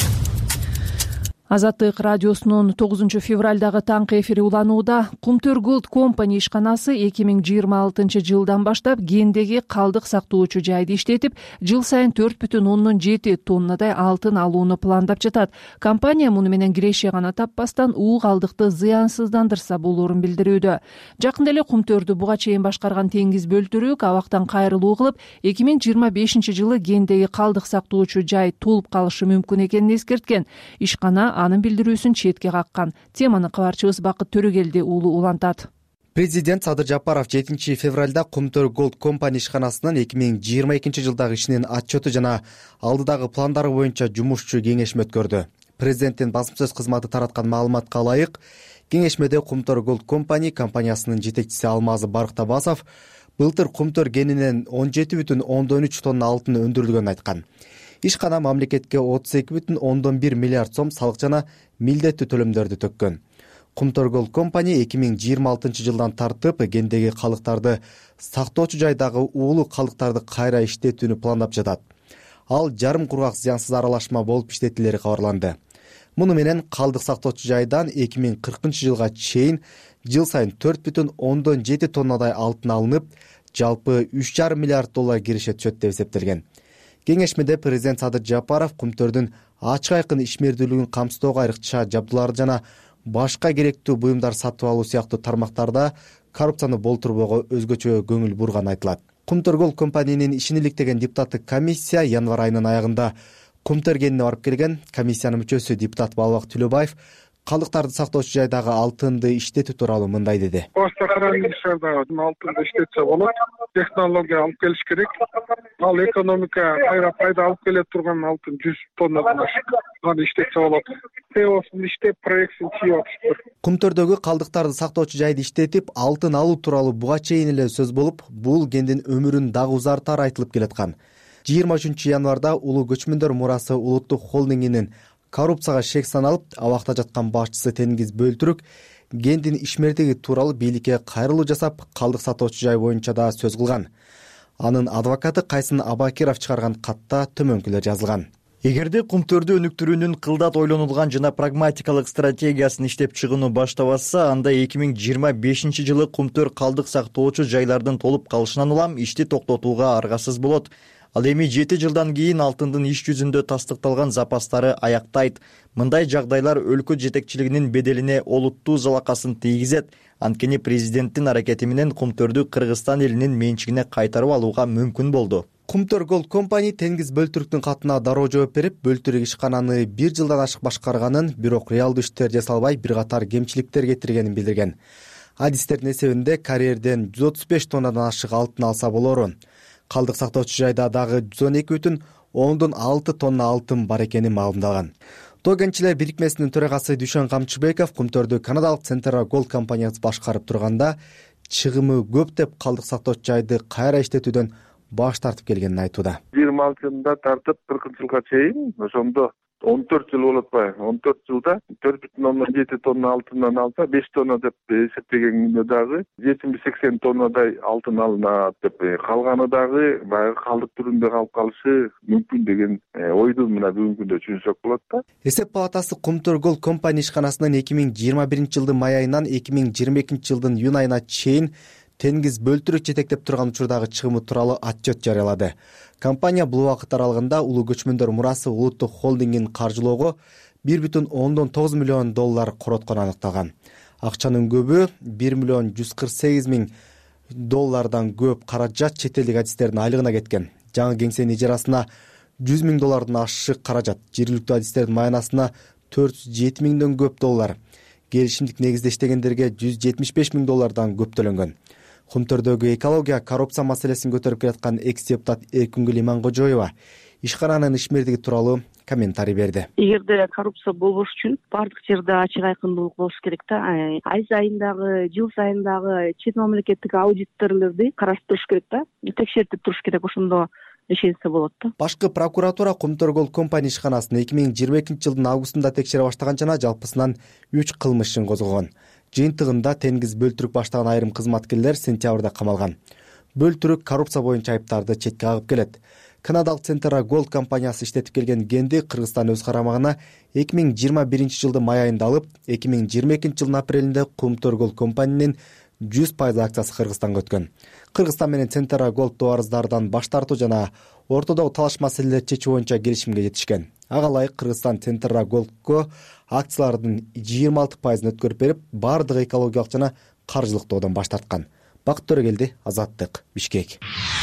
Азаттык радиосунун тогузунчу февралдагы таңкы эфири уланууда. Кумтөр Gold Company ишканасы эки миң жыйырма алтынчы жылдан баштап гендеги калдык сактоочу жайды иштетип, жыл сайын төрт бүтүн ондон жети тоннадай алтын алууну пландап жатат. Компания муну менен киреше гана таппастан уу калдыкты зыянсыздандырса болоорун билдирүүдө. Жакында эле Кумтөрдү буга чейин башкарган Теңиз Бөлтүрүк абактан кайрылуу кылып, эки миң жыйырма бешинчи жылы гендеги калдык сактоочу жай толуп калышы мүмкүн экенин эскерткен. Ишкана анын билдирүүсүн четке каккан. Теманы кабарчыбыз Бакыт Төрөгелди уулу улантат. Президент Садыр Жапаров жетинчи февралда Кумтөр Gold Company ишканасынын эки миң жыйырма экинчи жылдагы ишинин отчету жана алдыдагы пландары боюнча жумушчу кеңешме өткөрдү. Президенттин басым сөз кызматы тараткан маалыматка ылайык, кеңешмеде Кумтөр Gold Company компаниясынын жетекчиси Алмазы Барктабасов былтыр Кумтөр кенинен он жети бүтүн ондон үч тонна алтын өндүрүлгөнүн айткан. Ишкана мамлекетке отуз эки бүтүн ондон бир миллиард сом салык жана милдеттүү төлөмдөрдү төккөн. Кумтөр Gold Company эки миң жыйырма алтынчы жылдан тартып гендеги калдыктарды сактоочу жайдагы уулуу калдыктарды кайра иштетүүнү пландап жатат. Ал жарым кургак зыянсыз аралашма болуп иштетилери кабарланды. Муну менен калдык сактоочу жайдан эки миң кыркынчы жылга чейин жыл сайын төрт бүтүн ондон жети тоннадай алтын алынып, жалпы үч жарым миллиард доллар киреше түшөт деп эсептелген. Кеңешмеде президент Садыр Жапаров Кумтөрдүн ачык айкын ишмердүүлүгүн камсыздоого айрыкча жабдууларды жана башка керектүү буюмдар сатып алуу сыяктуу тармактарда коррупцияны болтурбоого өзгөчө көңүл бурганы айтылат. Кумтөр Gold Company'нин ишин иликтеген депутаттык комиссия январь айынын аягында Кумтөр кенине барып келген. Комиссиянын мүчөсү депутат Балбак Түлөбаев калдыктарды сактоочу жайдагы алтынды иштетүү тууралуу мындай деди. Башта караңыз алтынды иштетсе болот. Технология алып келиш керек. Ал экономика кайра пайда алып келе турган алтын жүз тоннадан ашык. Аны иштетсе болот. Теосын иштеп, проектин чыйып атышты. Кумтөрдөгү калдыктарды сактоочу жайды иштетип, алтын алуу тууралуу буга чейин эле сөз болуп, бул кендин өмүрүн дагы узартары айтылып келаткан. жыйырма үчүнчү январда Улуу көчмөндөр мурасы улуттук холдингинин коррупцияга шек саналып, абакта жаткан башчысы Тенгиз Бөлтүрүк кендин ишмердиги тууралуу бийликке кайрылуу жасап, калдык сатуучу жай боюнча да сөз кылган. Анын адвокаты Кайсын Абакиров чыгарган катта төмөнкүлөр жазылган. Эгерде кумтөрдү өнүктүрүүнүн кылдат ойлонулган жана прагматикалык стратегиясын иштеп чыгууну баштабаса, анда эки миң жыйырма бешинчи жылы кумтөр калдык сактоочу жайлардын толуп калышынан улам ишти токтотууга аргасыз болот. Ал эми жети жылдан кийин алтындын иш жүзүндө тастыкталган запастары аяктайт. Мындай жагдайлар өлкө жетекчилигинин беделине олуттуу залакасын тийгизет. Анткени президенттин аракети менен кумтөрдү Кыргызстан элинин менчигине кайтарып алууга мүмкүн болду. Кумтөр Gold Company Тенгиз Бөлтүрүктүн катына дароо жооп берип, Бөлтүрүк ишкананы бир жылдан ашык башкарганын, бирок реалдуу иштер жасалбай, бир катар кемчиликтер кетиргенин билдирген. Адистердин эсебинде карьерден жүз отуз беш тоннадан ашык алтын алса болору. Калдык сактоочу жайда дагы жүз он эки бүтүн ондон алты тонна алтын бар экени маалымдалган. Тоо кенчилер бирикмесинин төрагасы Дүйшөн Камчыбеков кумтөрдү канадалык Centera Gold компаниясы башкарып турганда чыгымы көп деп калдык сактоочу жайды кайра иштетүүдөн баш тартып келгенин айтууда. жыйырма алты жылда тартып кыркынчы жылга чейин ошондо он төрт жыл болот атпайбы? он төрт жылда төрт бүтүн ондон жети тонна алтындан алса, беш тонна деп эсептегенде дагы жетимиш сексен тоннадай алтын алынат деп, калганы дагы баягы калдык түрүндө калып калышы мүмкүн деген ойду мына бүгүнкү күндө түшүнсөк болот да. Эсеп палатасы Кумтөр Gold Company ишканасынын эки миң жыйырма биринчи жылдын май айынан эки миң жыйырма экинчи жылдын июнь айына чейин Тенгиз Бөлтүрүк жетектеп турган учурдагы чыгымы тууралуу отчет жарыялады. Компания бул убакыт аралыгында Улуу көчмөндөр мурасы улуттук холдингин каржылоого бир бүтүн ондон тогуз миллион доллар короткону аныкталган. Акчанын көбү бир миллион жүз кырк сегиз миң доллардан көп каражат чет элдик адистердин айлыгына кеткен. Жаңы кеңсенин ижарасына жүз миң доллардан ашык каражат, жергиликтүү адистердин маянасына төрт жүз жети миңден көп доллар, келишимдик негизде иштегендерге жүз жетимиш беш миң доллардан көп төлөнгөн. Кумтөрдөгү экология, коррупция маселесин көтөрүп келаткан экс депутат Эркүнгүл Иманкожоева ишкананын ишмердиги тууралуу комментарий берди. Эгерде коррупция болбош үчүн бардык жерде ачык айкындуулук болуш керек да. Ай сайындагы, жыл сайындагы чет мамлекеттик аудиторлорду караштырыш керек да. Текшертип туруш керек, ошондо ишенсе болот да. Башкы прокуратура Кумтөр Gold Company ишканасын эки миң жыйырма экинчи жылдын августунда текшере баштаган жана жалпысынан үч кылмыш ишин козгогон. Жыйынтыгында Тенгиз Бөлтүрүк баштаган айрым кызматкерлер сентябрда камалган. Бөлтүрүк коррупция боюнча айыптарды четке кагып келет. Канадалык Centera Gold компаниясы иштетип келген кенди Кыргызстан өз карамагына эки миң жыйырма биринчи жылдын май айында алып, эки миң жыйырма экинчи жылдын апрелинде Кумтөр Gold Company'нин жүз пайыз акциясы Кыргызстанга өткөн. Кыргызстан менен Centera Gold товарыздардан баш тартуу жана ортодогу талаш маселелерди чечүү боюнча келишимге жетишкен. Ага ылайык Кыргызстан Centera Gold'го акциялардын жыйырма алты пайызын өткөрүп берип, бардык экологиялык жана каржылык тоодон баш тарткан. Бакыт Төрөгелди, Азаттык, Бишкек.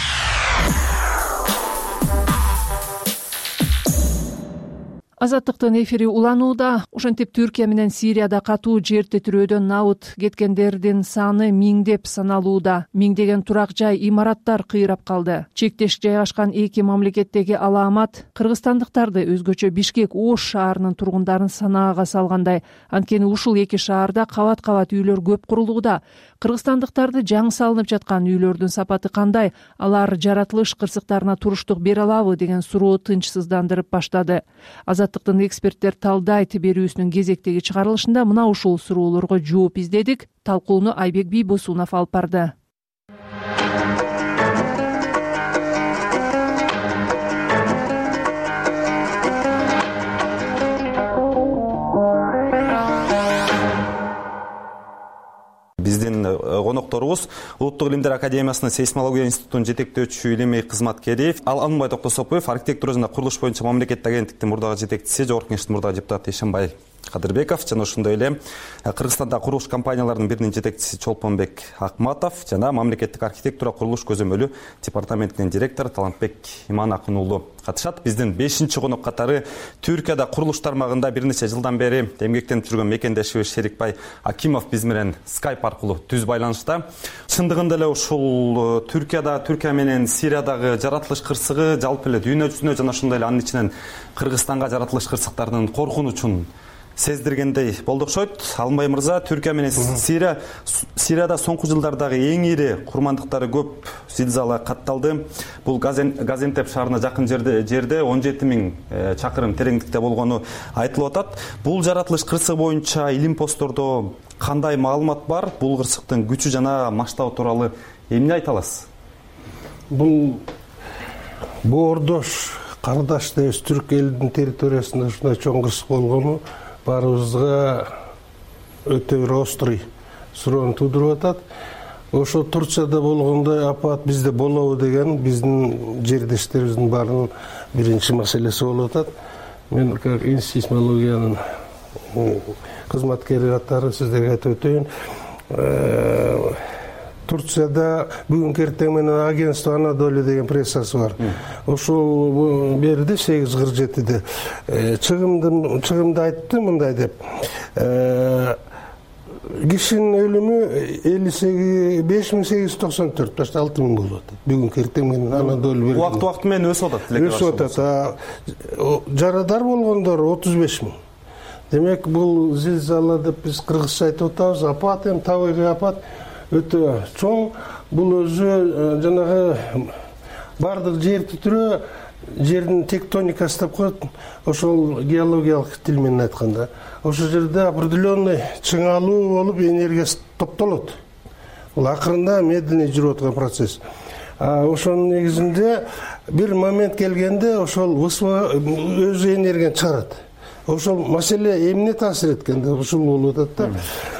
Азаттыктын эфири уланууда. Ошентип Түркия менен Сирияда катуу жер титирөөдөн набыт кеткендердин саны миңдеп саналууда. Миңдеген турак жай, имараттар кыйрап калды. Чектеш жайгашкан эки мамлекеттеги алаамат кыргызстандыктарды, өзгөчө Бишкек Ош шаарынын тургундарын санаага салгандай. Анткени ушул эки шаарда кабат-кабат үйлөр көп курулууда. Кыргызстандыктарды жаңы салынып жаткан үйлөрдүн сапаты кандай? Алар жаратылыш кырсыктарына туруштук бере алабы деген суроо тынчсыздандырып баштады. Азаттыктын эксперттер талдайт берүүсүнүн кезектеги чыгарылышында мына ушул суроолорго жооп издедик. Талкууну Айбек Бийбосунов алып барды. Биздин конокторубуз Улуттук илимдер академиясынын сейсмология институтунун жетектөөчү илимий кызматкери Аланбай Токтосопов, архитектура жана курулуш боюнча мамлекеттик агенттиктин мурдагы жетекчиси, жогорку кеңештин мурдагы депутаты Ишенбай Кадырбеков жана ошондой эле Кыргызстандагы курулуш компанияларынын биринин жетекчиси Чолпонбек Акматов жана мамлекеттик архитектура курулуш көзөмөлү департаментинин директору Талантбек Иман-Акын уулу катышат. Биздин бешинчи конок катары Түркияда курулуш тармагында бир нече жылдан бери эмгектенип жүргөн мекендешибиз Шерикбай Акимов биз менен скайп аркылуу түз байланышта. Чындыгында эле ушул Түркияда, Түркия менен Сириядагы жаратылыш кырсыгы жалпы эле дүйнө жүзүнө жана ошондой эле анын ичинен Кыргызстанга жаратылыш кырсыктардын коркунучун сездиргендей болду окшойт. Алымбай мырза, Түркия менен Сирия Сирияда соңку жылдардагы эң ири курмандыктары көп зилзала катталды. Бул Газентеп шаарына жакын жерде жерде он жети миң чакырым тереңдикте болгону айтылып атат. Бул жаратылыш кырсыгы боюнча илим посттордо кандай маалымат бар? Бул кырсыктын күчү жана масштабы тууралуу эмне айта аласыз? Бул боордош кардаш дейбиз түрк элинин территориясында ушундай чоң кырсык болгону баарыбызга өтө бир острый суроону туудуруп атат. Ошо Турцияда болгондой апат бизде болобу деген биздин жердештерибиздин баарынын биринчи маселеси болуп атат. Мен как сейсмологиянын кызматкери катары сиздерге айтып өтөйүн. Турцияда бүгүнкү эртең менен агентство Анадолу деген прессасы бар. Ошол берди сегиз кырк жетиде чыгымды чыгымды айтты мындай деп. Кишинин өлүмү беш миң сегиз жүз токсон төрт, башта алты миң болуп атат. Бүгүнкү эртең менен Анадолу берди. Убакыт убакыт менен өсүп атат. Өсүп атат. Жарадар болгондор отуз беш миң. Демек бул зилзала деп биз кыргызча айтып атабыз. Апат эми табигый апат өтө чоң. Бул өзү жанагы бардык жер титирөө жердин тектоникасы деп коет. Ошол геологиялык тил менен айтканда ошол жерде определенный чыңалуу болуп энергиясы топтолот. Бул акырында медленный жүрүп аткан процесс. Ошонун негизинде бир момент келгенде ошол өзү энергияны чыгарат. Ошол маселе эмне таасир эткенде ушул болуп атат да.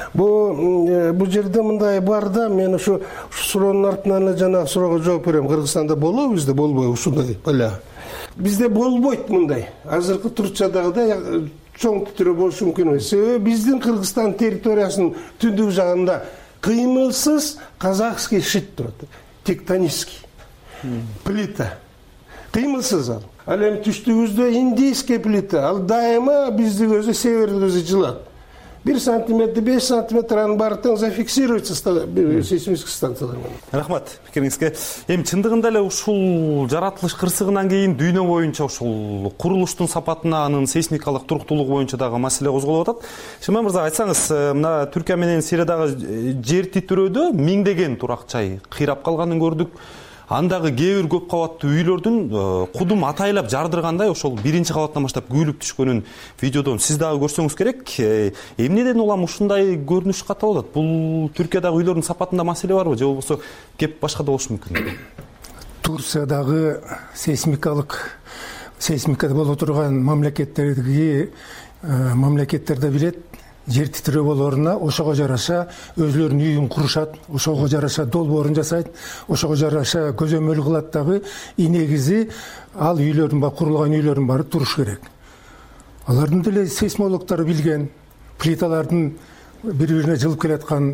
Бу бу жерде мындай бар да, мен ошо суроонун артынан эле жанагы суроого жооп берем. Кыргызстанда болобу, бизде болбойбу ушундай бала? Бизде болбойт мындай. Азыркы Турциядагыдай чоң титирөө болушу мүмкүн эмес. Себеби биздин Кыргызстан территориясынын түндүк жагында кыймылсыз казахский шит турат. Тектонический плита. Кыймылсыз ал. Ал эми түштүгүбүздө индийский плита. Ал дайыма бизди өзү севердик өзү жылат. бир сантиметр, беш сантиметр анын баары тең зафиксируется сейсмический станциялар менен. Рахмат пикириңизге. Эми чындыгында эле ушул жаратылыш кырсыгынан кийин дүйнө боюнча ушул курулуштун сапатына, анын сейсмикалык туруктуулугу боюнча дагы маселе козголуп атат. Шымай мырза, айтсаңыз, мына Түркия менен Сириядагы жер титирөөдө миңдеген турак жай кыйрап калганын көрдүк. Андагы кээ бир көп кабаттуу үйлөрдүн кудум атайлап жардыргандай ошол биринчи кабаттан баштап күйүлүп түшкөнүн видеодон сиз дагы көрсөңүз керек. Эмнеден улам ушундай көрүнүш катталып атат? Бул Түркиядагы үйлөрдүн сапатында маселе барбы, же болбосо кеп башкада болушу мүмкүн? Турциядагы сейсмикалык сейсмикада боло турган мамлекеттердеги мамлекеттерде билет, жер титирөө болоруна ошого жараша өзүлөрүнүн үйүн курушат, ошого жараша долбоорун жасайт, ошого жараша көзөмөл кылат дагы. И негизи ал үйлөрдүн баары, курулган үйлөрдүн баары туруш керек. Алардын деле сейсмологдору билген, плиталардын бири-бирине жылып келаткан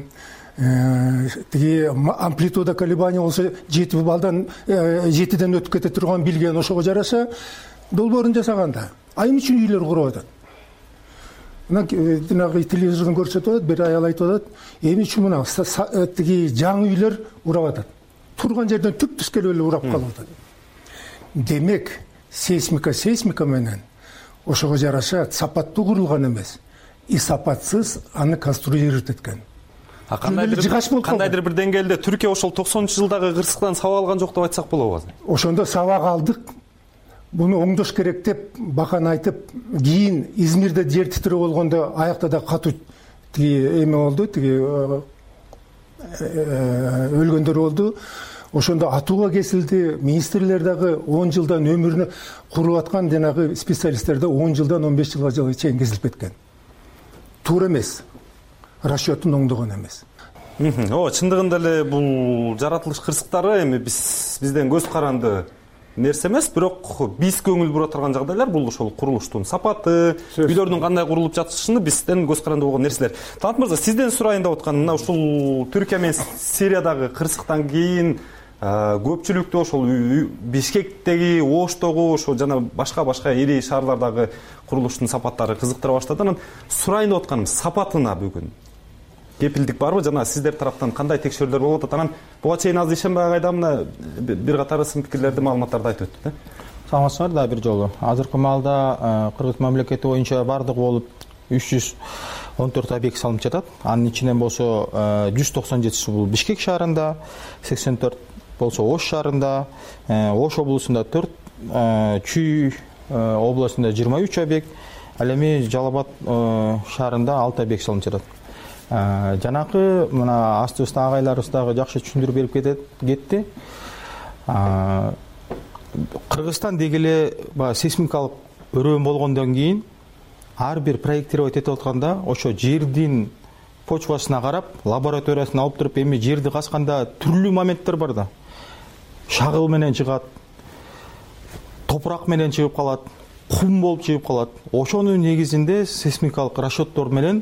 тиги амплитуда колебания болсо жети балдан жетиден өтүп кете турган билген, ошого жараша долбоорун жасаганда. А эмне үчүн үйлөр куруп атат? Мына телевизордон көрсөтүп атат, бир аял айтып атат, эмне үчүн мына тиги жаңы үйлөр урап атат? Турган жерден түп түз келип эле урап калып атат. Демек, сейсмика сейсмика менен ошого жараша сапаттуу курулган эмес, и сапатсыз аны конструировать эткен. А кандайдыр бир деңгээлде Түркия ошол токсонунчу жылдагы кырсыктан сабак алган жок деп айтсак болобу? Ошондо сабак алдык. Буну оңдош керек деп бакан айтып, кийин Измирде жер титирөө болгондо аякта да катуу тиги эме болду, тиги өлгөндөр болду. Ошондо атууга кесилди. Министрлер дагы он жылдан өмүрүнө куруп аткан жанагы специалисттер да он жылдан он беш жылга чейин кесилип кеткен. Туура эмес. Расчетун оңдогон эмес. О, чындыгында эле бул жаратылыш кырсыктары эми биз бизден көз каранды нерсе эмес, бирок биз көңүл бура турган жагдайлар бул ошол курулуштун сапаты, үйлөрдүн кандай курулуп жатышыны бизден көз каранды болгон нерселер. Талант мырза, сизден сурайын деп аткан, мына ушул Түркия менен Сириядагы кырсыктан кийин көпчүлүктү ошол Бишкектеги, Оштогу, ошо жана башка-башка ири шаарлардагы курулуштун сапаттары кызыктыра баштады. Анан сурайын деп атканым, сапатына бүгүн кепилдик барбы жана сиздер тараптан кандай текшерүүлөр болуп атат? Анан буга чейин аз ишенбай кайда мына бир катар сын пикирлерди, маалыматтарды айтып өттү да. Саламатсыздар да бир жолу. Азыркы маалда Кыргыз мамлекети боюнча бардыгы болуп үч жүз он төрт объект салынып жатат. Анын ичинен болсо жүз токсон жетиси бул Бишкек шаарында, сексен төрт болсо Ош шаарында, Ош облусунда төрт, Чүй областында жыйырма үч объект, ал эми Жалал Абад шаарында алты объект салынып жатат. Жанакы мына астыбызда агайларыбыз дагы жакшы түшүндүрүп берип кетти. Кыргызстан деги эле сейсмикалык өрөөн болгондон кийин ар бир проектировать этип атканда ошо жердин почвасына карап, лабораториясына алып туруп, эми жерди казганда түрлүү моменттер бар да. Шагыл менен чыгат, топурак менен чыгып калат, кум болуп чыгып калат. Ошонун негизинде сейсмикалык расчеттор менен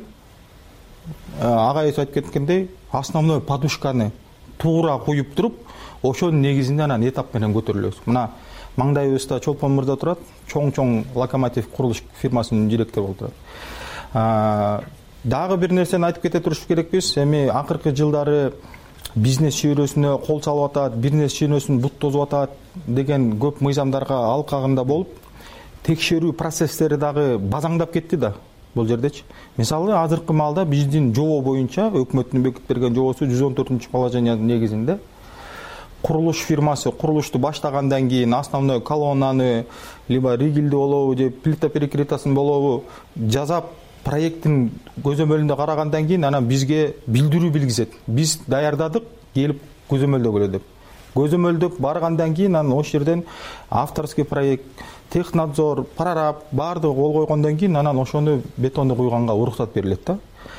агайыбыз айтып кеткендей, основной подушканы туура куюп туруп, ошонун негизинде анан этап менен көтөрүлөбүз. Мына маңдайыбызда Чолпон мырза турат, чоң-чоң локомотив курулуш фирмасынын директору болуп турат. Дагы бир нерсени айтып кете туруш керекпиз. Эми акыркы жылдары бизнес чөйрөсүнө кол салып атат, бизнес чөйрөсүн бут тозуп атат деген көп мыйзамдарга алкагында болуп, текшерүү процесстери дагы базаңдап кетти да бул жердечи. Мисалы, азыркы маалда биздин жобо боюнча өкмөттүн бекитип берген жобосу жүз он төртүнчү положениянын негизинде курулуш фирмасы курулушту баштагандан кийин основной колоннаны либо ригилди болобу же плита перекрытиясын болобу жасап проекттин көзөмөлүндө карагандан кийин анан бизге билдирүү билгизет. Биз даярдадык, келип көзөмөлдөгүлө деп. Көзөмөлдөп баргандан кийин анан ошол жерден авторский проект, технадзор, прораб баардыгы кол койгондон кийин анан ошону бетонду куйганга уруксат берилет да.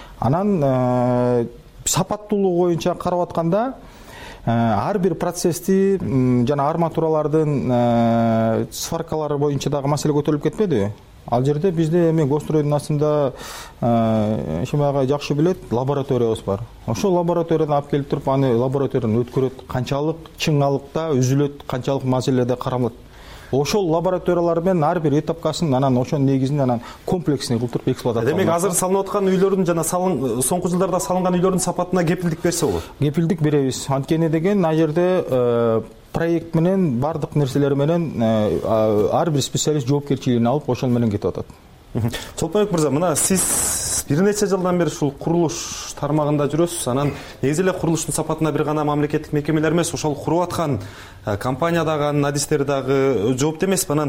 Анан сапаттуулугу боюнча карап атканда ар бир процессти жана арматуралардын сваркалары боюнча дагы маселе көтөрүлүп кетпедиби? Ал жерде бизде эми Гостройдун астында Ишимбай агай жакшы билет, лабораториябыз бар. Ошол лабораториядан алып келип туруп, аны лабораториядан өткөрөт, канчалык чыңалыкта үзүлөт, канчалык маселеде каралат. Ошол лабораториялар менен ар бир этапкасын анан ошонун негизинде анан комплексный кылып туруп эксплуатация. Демек азыр салынып аткан үйлөрдүн жана салын соңку жылдарда салынган үйлөрдүн сапатына кепилдик берсе болот. Кепилдик беребиз. Анткени деген ал жерде проект менен бардык нерселер менен ар бир специалист жоопкерчилигин алып ошол менен кетип атат. Чолпонбек мырза, мына сиз бир нече жылдан бери ушул курулуш тармагында жүрөсүз. Анан негизи эле курулуштун сапатына бир гана мамлекеттик мекемелер эмес, ошол куруп аткан компания дагы, анын адистери дагы жоопту эмеспи? Анан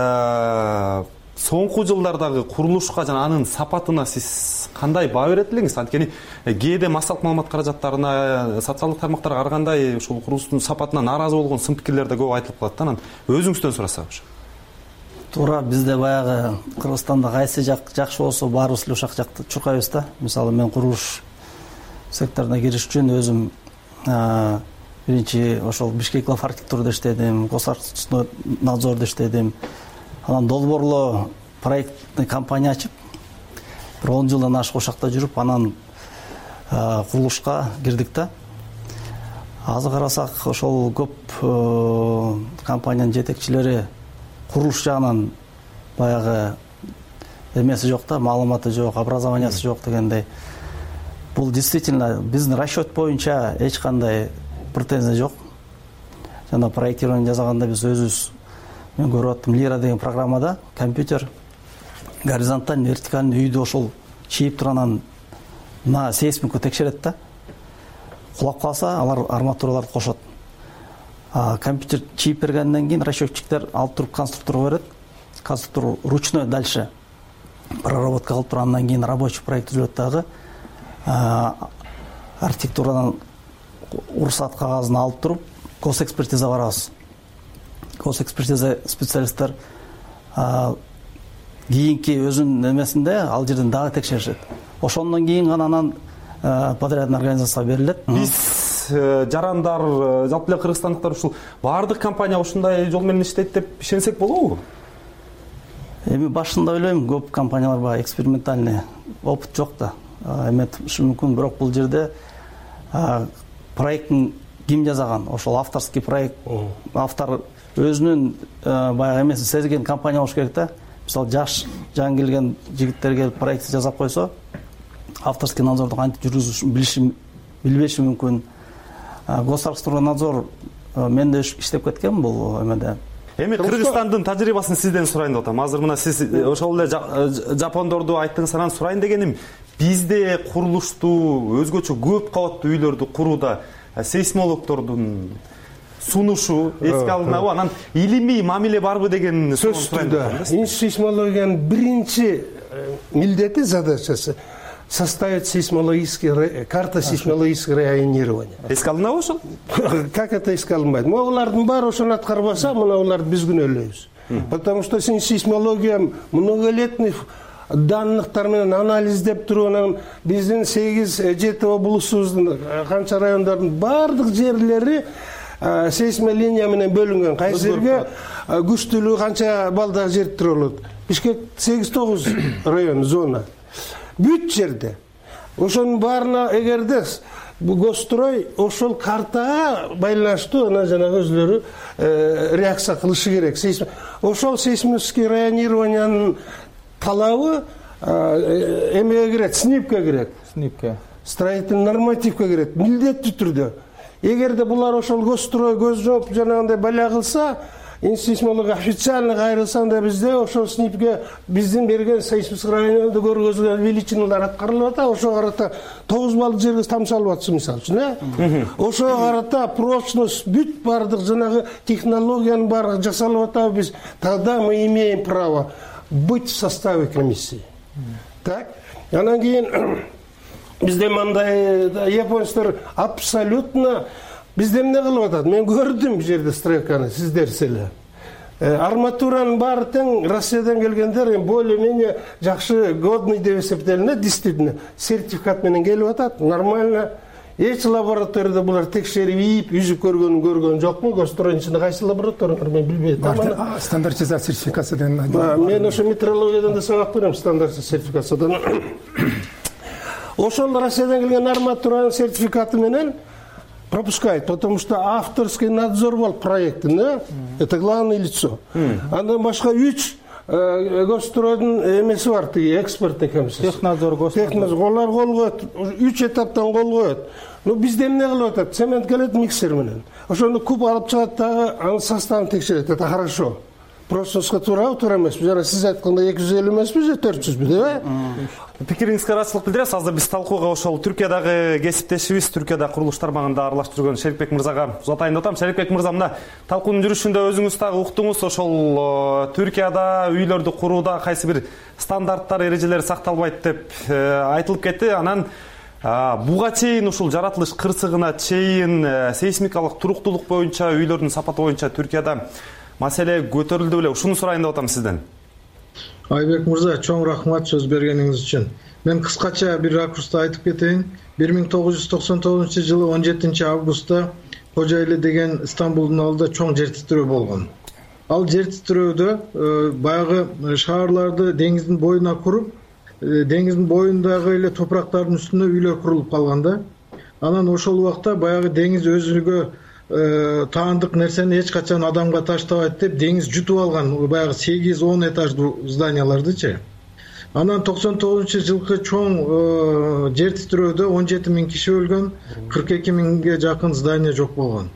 соңку жылдардагы курулушка жана анын сапатына сиз кандай баа берет элеңиз? Анткени кээде массалык маалымат каражаттарына, социалдык тармактарга карагандай ушул курулуштун сапатына нааразы болгон сын пикирлер да көп айтылып калат да. Анан өзүңүздөн сурасак ушу. Туура, бизде баягы Кыргызстанда кайсы жак жакшы болсо баарыбыз эле ушак жакты чуркайбыз да. Мисалы мен курулуш секторуна кириш үчүн өзүм биринчи ошол Бишкек архитектурада иштедим, Госарнадзордо иштедим. Анан долбоорлоо проектный компания ачып, бир он жылдан ашык ошакта жүрүп, анан курулушка кирдик да. Азыр карасак ошол көп компаниянын жетекчилери курулуш жагынан баягы эмеси жок да, маалыматы жок, образованиясы жок дегендей. Бул действительно биздин расчет боюнча эч кандай претензия жок. Жана проектирование жасаганда биз өзүбүз, мен көрүп аттым, Лира деген программада компьютер горизонтальный, вертикальный үйдү ошол чийип туранан на сейсмику текшерет да. Кулап калса, алар арматураларды кошот. Компьютер чийип бергенден кийин расчетчиктер алып туруп конструкторго берет. Конструктор ручной дальше проработка кылып турандан кийин рабочий проект түзүлөт дагы. Архитектурадан уруксат кагазын алып туруп госэкспертиза барабыз. Госэкспертиза специалисттер кийинки өзүнүн эмесинде ал жерден дагы текшеришет. Ошондон кийин гана анан подрядный организацияга берилет. Биз жарандар, жалпы эле кыргызстандыктар ушул баардык компания ушундай жол менен иштейт деп ишенсек болобу? Эми башында ойлойм көп компаниялар баягы экспериментальный опыт жок да. Эме ушу мүмкүн, бирок бул жерде проекттин ким жасаган, ошол авторский проект, автор өзүнүн баягы эмесин сезген компания болуш керек да. Мисалы жаш жаңы келген жигиттер келип проект жасап койсо, авторский надзорду кантип жүргүзүшүн билиши билбеши мүмкүн. Госархивнадзор мен да иштеп кеткем бул эмеде. Эми Кыргызстандын тажрыйбасын сизден сурайын деп атам. Азыр мына сиз ошол эле жапондорду айттыңыз, анан сурайын дегеним, бизде курулушту өзгөчө көп кабаттуу үйлөрдү курууда сейсмологдордун сунушу эске алынабы, анан илимий мамиле барбы деген сурайын деп атам. Сейсмологиянын биринчи милдети, задачасы составить сейсмологический карта сейсмологического районирования. Эске алынабы ошол? Как это эске алынбайт? Булардын баары ошону аткарбаса, мына буларды биз күнөөлөйбүз. Потому что сен сейсмология многолетний данныктар менен анализдеп туруп, анан биздин сегиз жети облусубуздун канча райондордун баардык жерлери сейсмолиния менен бөлүнгөн. Кайсы жерге күчтүүлүгү канча балдагы жер турулат. Бишкек сегиз тогуз район зона. Бүт жерде. Ошонун баарына эгерде Госстрой ошол картага байланыштуу ана жана өзлөрү реакция кылышы керек. Ошол сейсмический районированиянын талабы эмеге кирет, снимка кирет. Снимка. Строительный нормативке кирет. Милдеттүү түрдө. Эгерде булар ошол Госстрой көз жооп жанагындай баля кылса, сейсмолог официально кайрылсанда бизде ошол снимке биздин берген сейсмический районду көргөзгөн величиналар аткарылып атат. Ошого карата тогуз балл жерге тамшалып атса, мисалы үчүн, э? Ошого карата прочность бүт бардык жанагы технологиянын баары жасалып атабы биз. Тогда мы имеем право быть в составе комиссии. Так? Анан кийин бизде мындай японецтер абсолютно бизде эмне кылып атат? Мен көрдүм бул жерде стройканы, сиздер эле. Арматуранын баары тең Россиядан келгендер более-менее жакшы годный деп эсептелинет, действительно сертификат менен келип атат, нормально. Эч лабораторияда булар текшерип, үзүп көргөнүн көргөн жокмун. Госстройдун ичинде кайсы лабораториялар мен билбейм. Стандартизация сертификациядан. Мен ошо метрологиядан да сабак берем, стандарт сертификациядан. Ошол Россиядан келген арматуранын сертификаты менен пропускает, потому что авторский надзор был проекта, да? Это главное лицо. Андан башка үч Госстройдун эмеси бар, экспертный комиссия. Технадзор, Госстройдун. Олар кол коет, үч этаптан кол коет. Ну бизде эмне кылып атат? Цемент келет миксер менен. Ошону куб алып чыгат дагы, анын составын текшерет. Это хорошо. Прочностько туурабы, туура эмеспи? Жана сиз айткандай эки жүз элүү эмеспи же төрт жүзбү, деп? Пикириңизге ыраазычылык билдиребиз. Азыр биз талкууга ошол Түркиядагы кесиптешибиз, Түркияда курулуш тармагында аралашып жүргөн Шерикбек мырзага узатайын деп атам. Шерикбек мырза, мына талкуунун жүрүшүндө өзүңүз дагы уктуңуз, ошол Түркияда үйлөрдү курууда кайсы бир стандарттар, эрежелер сакталбайт деп айтылып кетти. Анан буга чейин ушул жаратылыш кырсыгына чейин сейсмикалык туруктуулук боюнча, үйлөрдүн сапаты боюнча Түркияда маселе көтөрүлдү беле? Ушуну сурайын деп атам сизден. Айбек мырза, чоң рахмат сөз бергениңиз үчүн. Мен кыскача бир ракурста айтып кетейин. бир миң тогуз жүз токсон тогузунчу жылы он жетинчи августта Кожойлу деген Стамбулдун алдында чоң жер титирөө болгон. Ал жер титирөөдө баягы шаарларды деңиздин боюна куруп, деңиздин боюндагы эле топурактардын үстүнө үйлөр курулуп калган да. Анан ошол убакта баягы деңиз өзүгө таандык нерсени эч качан адамга таштабайт деп деңиз жутуп алган баягы сегиз он этаждуу зданиялардычы. Анан токсон тогузунчу жылкы чоң жер титирөөдө он жети миң киши өлгөн, кырк эки миңге жакын здание жок болгон.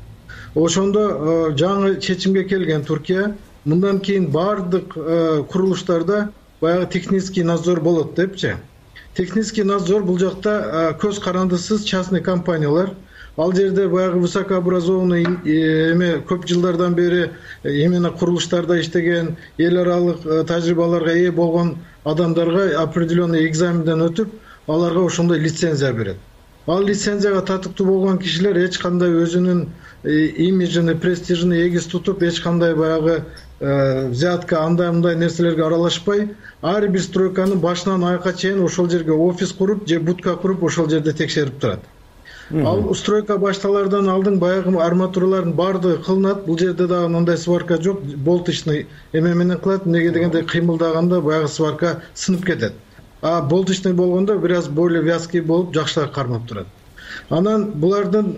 Ошондо жаңы чечимге келген Түркия мындан кийин бардык курулуштарда баягы технический надзор болот депчи. Технический надзор бул жакта көз карандысыз частный компаниялар, ал жерде баягы высокообразованный эме көп жылдардан бери именно курулуштарда иштеген, эл аралык тажрыйбаларга ээ болгон адамдарга определенный экзаменден өтүп, аларга ошондой лицензия берет. Ал лицензияга татыктуу болгон кишилер эч кандай өзүнүн имиджин, престижин эгиз тутуп, эч кандай баягы взятка, андай мындай нерселерге аралашпай, ар бир стройканын башынан аякка чейин ошол жерге офис куруп же будка куруп ошол жерде текшерип турат. Ал стройка башталардан алдын баягы арматуралардын баардыгы кылынат. Бул жерде дагы мындай сварка жок. Болточный эме менен кылат. Эмнеге дегенде кыймылдаганда баягы сварка сынып кетет. А болточный болгондо бир аз более вязкий болуп жакшыраак кармап турат. Анан булардын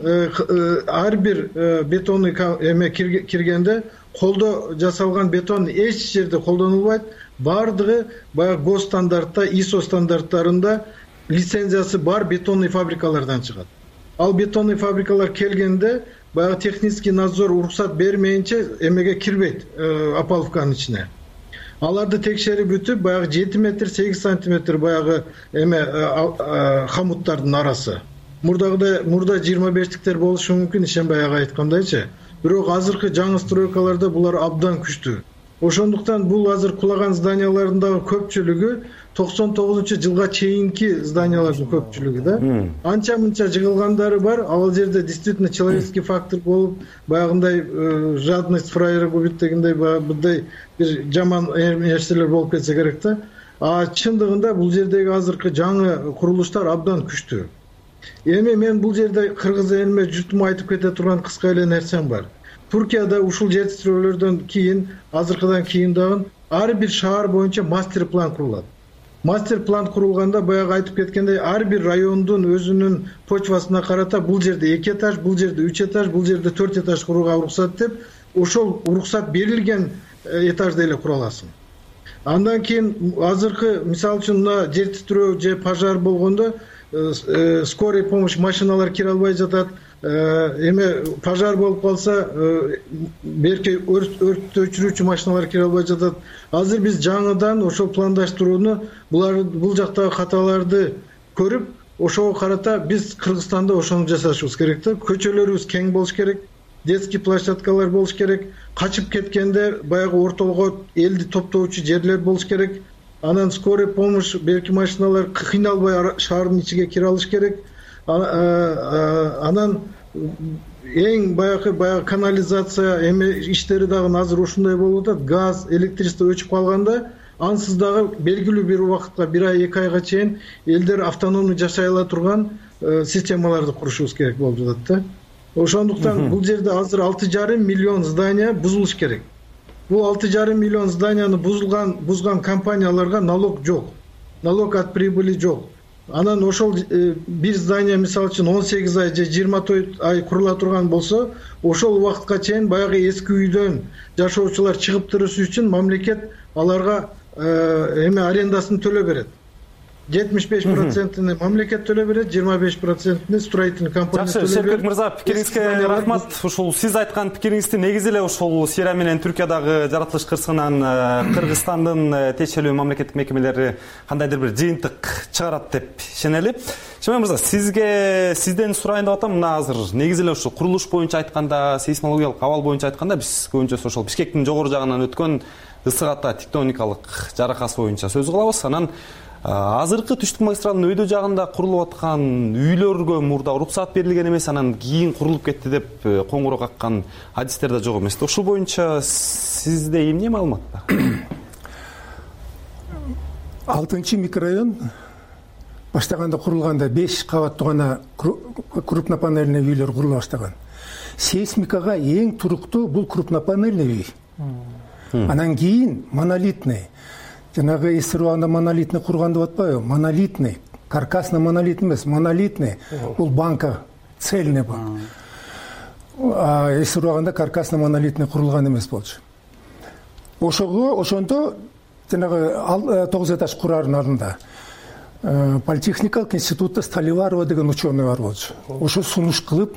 ар бир бетонный эме киргенде колдо жасалган бетон эч жерде колдонулбайт. Баардыгы баягы гос стандартта, ИСО стандарттарында лицензиясы бар бетонный фабрикалардан чыгат. Ал бетонный фабрикалар келгенде баягы технический надзор уруксат бермейинче эмеге кирбейт, опалубканын ичине. Аларды текшерип бүтүп, баягы жети метр сегиз сантиметр баягы эме хамуттардын арасы. Мурдагыдай мурда жыйырма бештиктер болушу мүмкүн, ишенбей ага айткандайчы. Бирок азыркы жаңы стройкаларда булар абдан күчтүү. Ошондуктан бул азыр кулаган зданиялардын дагы көпчүлүгү токсон тогузунчу жылга чейинки зданиялардын көпчүлүгү да. Анча мынча жыгылгандары бар. Ал жерде действительно человеческий фактор болуп, баягындай жадность фраера бубит дегендей мындай бир жаман нерселер болуп кетсе керек да. А чындыгында бул жердеги азыркы жаңы курулуштар абдан күчтүү. Эми мен бул жерде кыргыз элиме журтума айтып кете турган кыска эле нерсем бар. Туркияда ушул жетиштирүүлөрдөн кийин, азыркыдан кийин дагы ар бир шаар боюнча мастер план курулат. Мастер план курулганда баягы айтып кеткендей ар бир райондун өзүнүн почвасына карата бул жерде эки этаж, бул жерде үч этаж, бул жерде төрт этаж курууга уруксат деп, ошол уруксат берилген этажда эле кура аласың. Андан кийин азыркы мисалы үчүн мына жер титирөө же пожар болгондо скорый помощь машиналар кире албай жатат. Эме пожар болуп калса, берки өрт өчүрүүчү машиналар кире албай жатат. Азыр биз жаңыдан ошол пландаштырууну, булар бул жактагы каталарды көрүп, ошого карата биз Кыргызстанда ошону жасашыбыз керек да. Көчөлөрүбүз кең болуш керек, детский площадкалар болуш керек, качып кеткенде баягы ортолго элди топтоочу жерлер болуш керек. Анан скорый помощь берки машиналар кыйналбай шаардын ичиге кире алыш керек. Анан эң баягы баягы канализация эме иштери дагы азыр ушундай болуп атат. Газ, электричество өчүп калганда, ансыз дагы белгилүү бир убакытка, бир ай, эки айга чейин элдер автономный жашай ала турган системаларды курушубуз керек болуп жатат да. Ошондуктан бул жерде азыр алты жарым миллион здания бузулуш керек. Бул алты жарым миллион зданияны бузулган, бузган компанияларга налог жок. Налог от прибыли жок. Анан ошол бир здания мисалы үчүн он сегиз ай же жыйырма төрт ай курула турган болсо, ошол убакытка чейин баягы эски үйдөн жашоочулар чыгып турушу үчүн мамлекет аларга эме арендасын төлөп берет. жетимиш беш процентini мамлекет төлөп берет, жыйырма беш процентini строительный компания төлөп берет. Жакшы, Шеркек мырза, пикириңизге рахмат. Ушул сиз айткан пикириңизди негизи эле ушул Сирия менен Түркиядагы жаратылыш кырсыгынан Кыргызстандын тиешелүү мамлекеттик мекемелери кандайдыр бир жыйынтык чыгарат деп ишенели. Шемен мырза, сизге сизден сурайын деп атам. Мына азыр негизи эле ушул курулуш боюнча айтканда, сейсмологиялык абал боюнча айтканда биз көбүнчө ошол Бишкектин жогору жагынан өткөн ысык ата тектоникалык жаракасы боюнча сөз кылабыз. Анан азыркы түштүк магистралдын өйдө жагында курулуп аткан үйлөргө мурда уруксат берилген эмес, анан кийин курулуп кетти деп коңгуроо каккан адистер да жок эмес. Ушул боюнча сизде эмне маалымат бар? алтынчы микрорайон баштаганда курулганда беш кабаттуу гана крупнопанельный үйлөр курулуп баштаган. Сейсмикага эң туруктуу бул крупнопанельный үй. Анан кийин монолитный. Жанагы эсирубанда монолитный курган деп атпайбы? Монолитный, каркасно монолитный эмес, монолитный. Бул банка цельный бул. А эсирубанда каркасно монолитный курулган эмес болчу. Ошого, ошондо жанагы тогуз этаж курардын алдында политехникалык институтта Столиварова деген ученый бар болчу. Ошо сунуш кылып,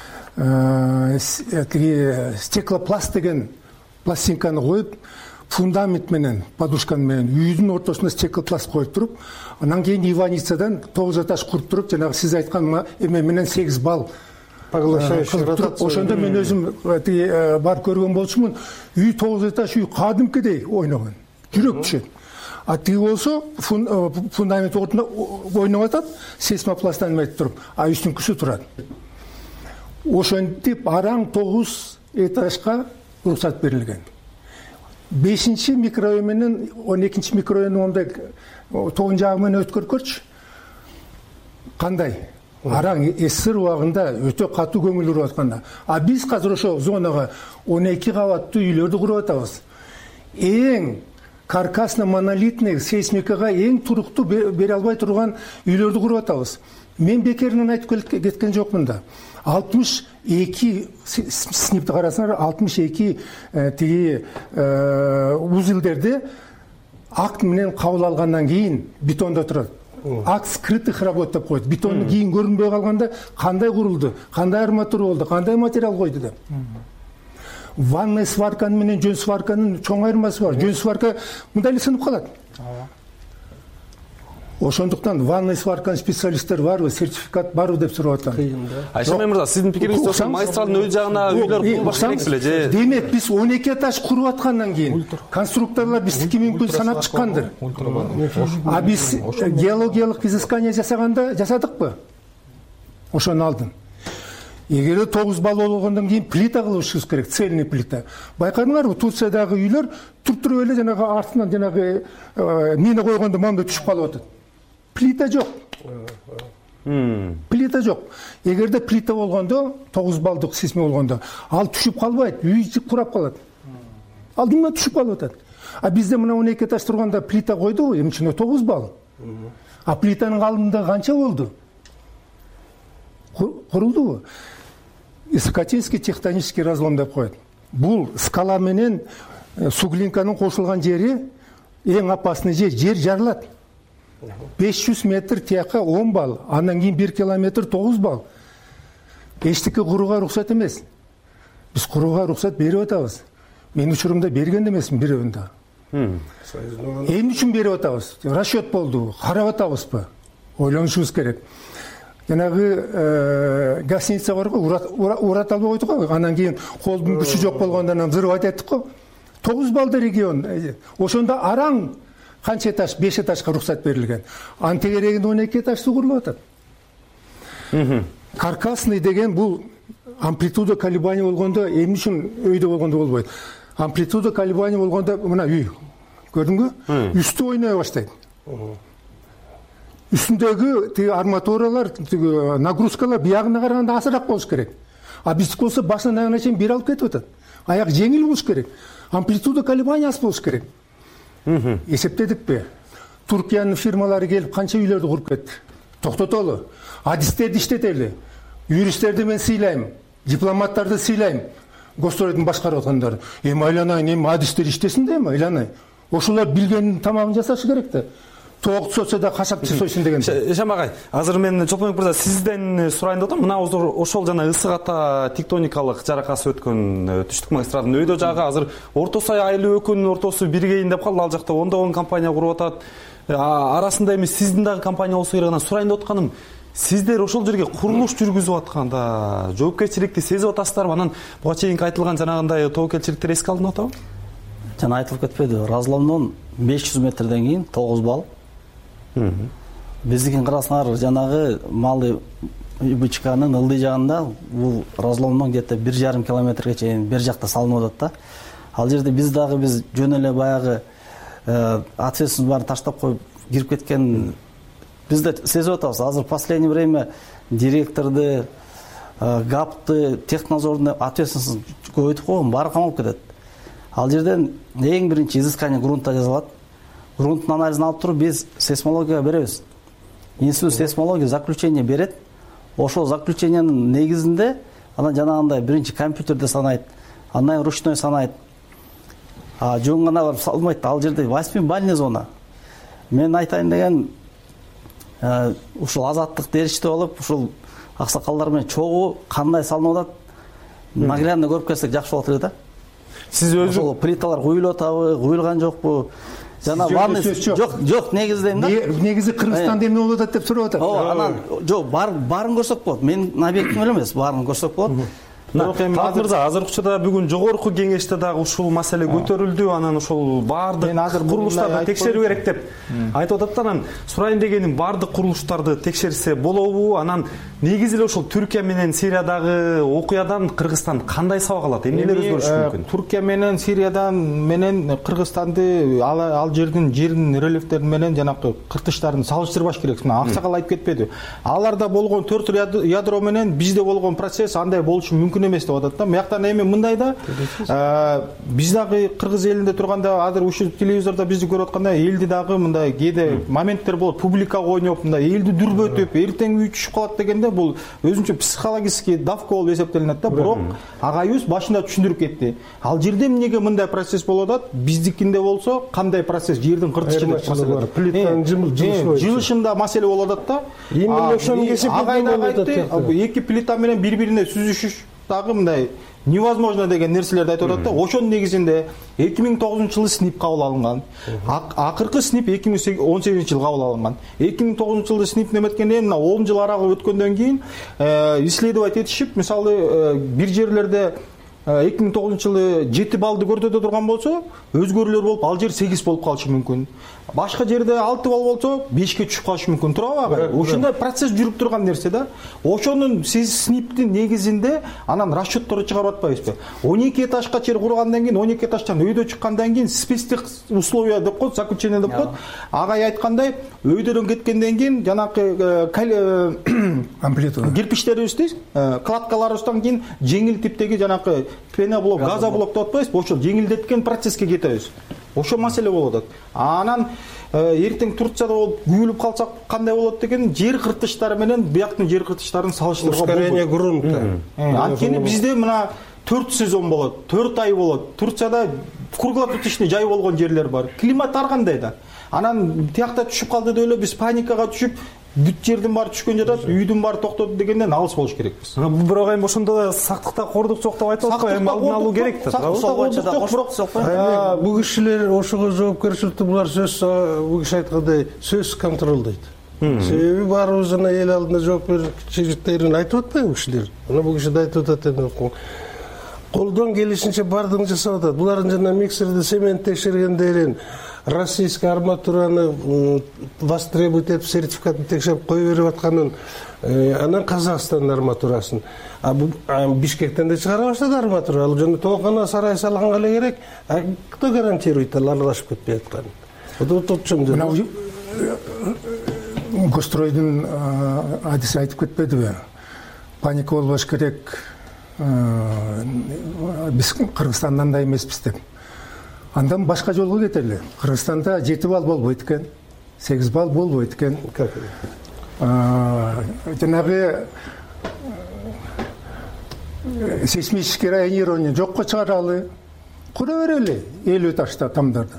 стеклопласт деген пластинканы коюп, фундамент менен, подушкан менен үйдүн ортосуна стеклопласт коюп туруп, анан кийин иваницадан тогуз этаж куруп туруп, жанагы сиз айткан эме менен сегиз балл поглощающий ротация. Ошондо мен өзүм бар көргөн болчумун. Үй тогуз этаж үй кадимкидей ойногон. Жүрөк түшөт. А тиги болсо фундамент отуна ойноп атат, сейсмопласттан эметип туруп, а үстүнкүсү турат. Ошентип араң тогуз этажга уруксат берилген. бешинчи микрорайон менен он экинчи микрорайондун ондай тоң жагы менен өткөркөрчү. Кандай? араң СССР убагында өтө катуу көңүл буруп атканда. А биз азыр ошо зонага он эки кабаттуу үйлөрдү куруп атабыз. Эң каркасно монолитный сейсмикага эң туруктуу бере албай турган үйлөрдү куруп атабыз. Мен бекеринен айтып кеткен жокмун да. алтымыш эки снипти карасаңар, алтымыш эки тиги узелдерди акт менен кабыл алгандан кийин бетондо турат. Акт скрытых работ деп коет. Бетондун кийин көрүнбөй калганда кандай курулду, кандай арматура болду, кандай материал койду деп. Ванная сварка менен жөн сварканын чоң айырмасы бар. Жөн сварка мындай эле сынып калат. Ошондуктан ванная сварканын специалисттер барбы, сертификат барбы деп сурап атат. Айшемей мырза, сиздин пикириңизде ошо магистралдын өз жагына үйлөр курулбаш керек беле же? Демек биз он эки этаж куруп аткандан кийин конструкторлор биздики мүмкүн санап чыккандыр. А биз геологиялык изыскание жасаганда жасадыкпы? Ошону алдын. Эгерде тогуз балл болгондон кийин плита кылышыбыз керек, цельный плита. Байкадыңарбы, Турциядагы үйлөр туруп эле жанагы артынан жанагы мина койгондо моундай түшүп калып атат. Плита жок. Плита жок. Эгерде плита болгондо, тогуз баллдык сейсмик болгондо, ал түшүп калбайт, үй курап калат. Ал дымдан түшүп калып атат. А бизде мына он эки этаж турганда плита койдубу, эми ушуна тогуз балл. А плитанын калыңдыгы канча болду? Курулдубу? Исокатинский тектонический разлом деп коет. Бул скала менен суглинканын кошулган жери эң опасный жер, жер жарылат. беш жүз метр тияка он балл, андан кийин бир километр тогуз балл. Эчтеке курууга уруксат эмес. Биз курууга уруксат берип атабыз. Мен учурумда берген эмесмин бирөөнү да. Эмне үчүн берип атабыз? Расчет болду, карап атабызбы? Ойлонушубуз керек. Жанагы гостиница бар го, урат албай койдук го. Андан кийин колдун күчү жок болгондон взрывать эттик го. тогуз баллды регион. Ошондо араң канча этаж? беш этажга уруксат берилген. Анын тегерегинде он эки этажды курулуп атат. Каркасный деген бул амплитуда колебания болгондо, эмне үчүн өйдө болгондо болбойт. Амплитуда колебания болгондо мына үй. Көрдүңбү? Үстү ойной баштайт. Үстүндөгү тиги арматуралар, тиги нагрузкалар биягына караганда азыраак болуш керек. А биздики болсо башынан аягына чейин бир алып кетип атат. Аяк жеңил болуш керек. Амплитуда колебания аз болуш керек. Эсептедикпи? Туркиянын фирмалары келип канча үйлөрдү куруп кетти. Токтотолу. Адистерди иштетели. Юристтерди мен сыйлайм. Дипломаттарды сыйлайм. Госстроydун башкарып аткандары. Эми айланайын, эми адистер иштесин да эми айланай. Ошолор билгенин тамагын жасашы керек да. Тоокты сотса да кашапчы сойсун деген. Ишем агай, азыр мен Чолпонбек мырза сизден сурайын деп атам. Мына ошол жана ысык ата тектоникалык жаракасы өткөн түштүк магистралдын өйдө жагы азыр Орто Сай айыл өкүнүнүн ортосу биригейин деп калды. Ал жакта ондогон компания куруп атат. Арасында эми сиздин дагы компания болсо керек. Анан сурайын деп атканым, сиздер ошол жерге курулуш жүргүзүп атканда жоопкерчиликти сезип атасыздарбы? Анан буга чейинки айтылган жанагындай тобокелчиликтер эске алынып атабы? Жана айтылып кетпеди. Разломдон беш жүз метрден кийин тогуз балл. Биздикин карасаңар, жанагы Малый Ибычканын ылдый жагында бул разломдон где-то бир жарым километрге чейин бер жакта салынып атат да. Ал жерде биз дагы биз жөн эле баягы ответственность барын таштап коюп кирип кеткен биз да сезип атабыз. Азыр последнее время директорду, гапты, технадзордун ответственность көбөйтүп койгон, баары камалып кетет. Ал жерден эң биринчи изыскание грунта жасалат. Грунттун анализин алып туруп биз сейсмологияга беребиз. Институт сейсмология заключение берет. Ошол заключениянын негизинде анан жанагындай биринчи компьютерде санайт, андан ручной санайт. А жөн гана барып салмайт. Ал жерде восьмибалльный зона. Мен айтайын деген ушул азаттык дээрчте болуп, ушул аксакалдар менен чогуу кандай салынып атат, наглядно көрүп келсек жакшы болот эле да. Сиз өзү ошол плиталар куюлуп атабы, куюлган жокпу? Жана ванный жок, жок негизден да. Негизи Кыргызстанда эмне болуп атат деп сурап атат. Ооба, анан жок, барын көрсөк болот. Менин объектим эле эмес, барын көрсөк болот. Бирок эми мырза азыркы учурда бүгүн жогорку кеңеште дагы ушул маселе көтөрүлдү. Анан ошол баардык курулуштарды текшерүү керек деп айтып атат. Анан сурайын дегеним, баардык курулуштарды текшерсе болобу? Анан негизи эле ошол Түркия менен Сириядагы окуядан Кыргызстан кандай сабак алат? Эмнелер өзгөрүшү мүмкүн? Түркия менен Сириядан менен Кыргызстанды ал жердин жердин рельефтерин менен жанакы кыртыштарын салыштырбаш керек. Мына Аксакал айтып кетпеди. Аларда болгон төрт ядро менен бизде болгон процесс андай болушу мүмкүн эмес деп атат да. Мыяктан эми мындай да, биз дагы Кыргыз элинде турганда, азыр ушул телевизордо бизди көрүп атканда, элди дагы мындай кээде моменттер болот, публикага ойноп, мындай элди дүрбөтүп, эртең үй түшүп калат дегенде бул өзүнчө психологический давка болуп эсептелинет да. Бирок агайыбыз башында түшүндүрүп кетти. Ал жерде эмнеге мындай процесс болуп атат? Биздикинде болсо кандай процесс, жердин кыртышында плитанын жылышында маселе болуп атат да. Именно ошону кесип эки плита менен бири-бирине сүзүшүш дагы мындай невозможно деген нерселерди айтып атат да. Ошонун негизинде эки миң тогузунчу жылы СНИП кабыл алынган. Акыркы СНИП эки миң он сегизинчи жылы кабыл алынган. эки миң тогузунчу жылы СНИП неметкенде мына он жыл арагы өткөндөн кийин исследовать этишип, мисалы бир жерлерде эки миң тогузунчу жылы жети баллды көрсөтө турган болсо, өзгөрүүлөр болуп ал жер сегиз болуп калышы мүмкүн. Башка жерде алты балл болсо бешке түшүп калышы мүмкүн. Туурабы? Ошондой процесс жүрүп турган нерсе да. Ошонун СНИПтин негизинде анан расчетторду чыгарып атпайбызбы? он эки этажга чейин кургандан кийин, он эки этаждан өйдө чыккандан кийин спецтех условия деп коет, заключение деп коет. Агай айткандай, өйдөрөн кеткенден кийин жанакы амплитуда кирпичтерибизди, кладкаларыбыздан кийин жеңил типтеги жанакы пеноблок, газоблок деп атпайбызбы? Ошол жеңилдеткен процесске кетебиз. Ошо маселе болуп атат. Анан эртең Турцияда болуп күйүлүп калсак кандай болот деген жер кыртыштары менен бияктын жер кыртыштарын салыштырууга болбойт. Ускорение грунта. Анткени бизде мына төрт сезон болот, төрт ай болот. Турцияда круглосуточный жай болгон жерлер бар. Климат ар кандай да. Анан тиякта түшүп калды деп эле биз паникага түшүп, бүт жердин баары түшкөн жатат, үйдүн баары токтоду дегенден алыс болуш керекпиз. Бирок эми ошондо да сактыкта коордук жок деп айтып атпайбы? Эми алдын алуу керек да. Бул кишилер ошого жоопкерчиликти булар сөз, бул киши айткандай сөз контролдойт. Себеби баарыбыздын эл алдында жоопкерчиликтерин айтып атпайбы бул кишилер? Мына бул киши да айтып атат эми. Колдон келишинче бардыгын жасап атат. Булардын жана миксерде цемент текшергенде эле российский арматураны востребовать этип сертификатын текшерип кое берип атканын, анан Казакстандын арматурасын. А Бишкектен да чыгара баштады арматура. Ал жана тоокана сарай салганга эле керек. А кто гарантирует ал аралашып кетпей атканын? Вот тут чым мына Гостройдун адиси айтып кетпедиби? Паника болбош керек. Биз Кыргызстандан да эмеспиз деп. Андан башка жолго кетели. Кыргызстанда жети балл болбойт экен, сегиз балл болбойт экен. Жанагы сейсмический районирование жокко чыгаралы, кура берели элүү этажда тамдарды.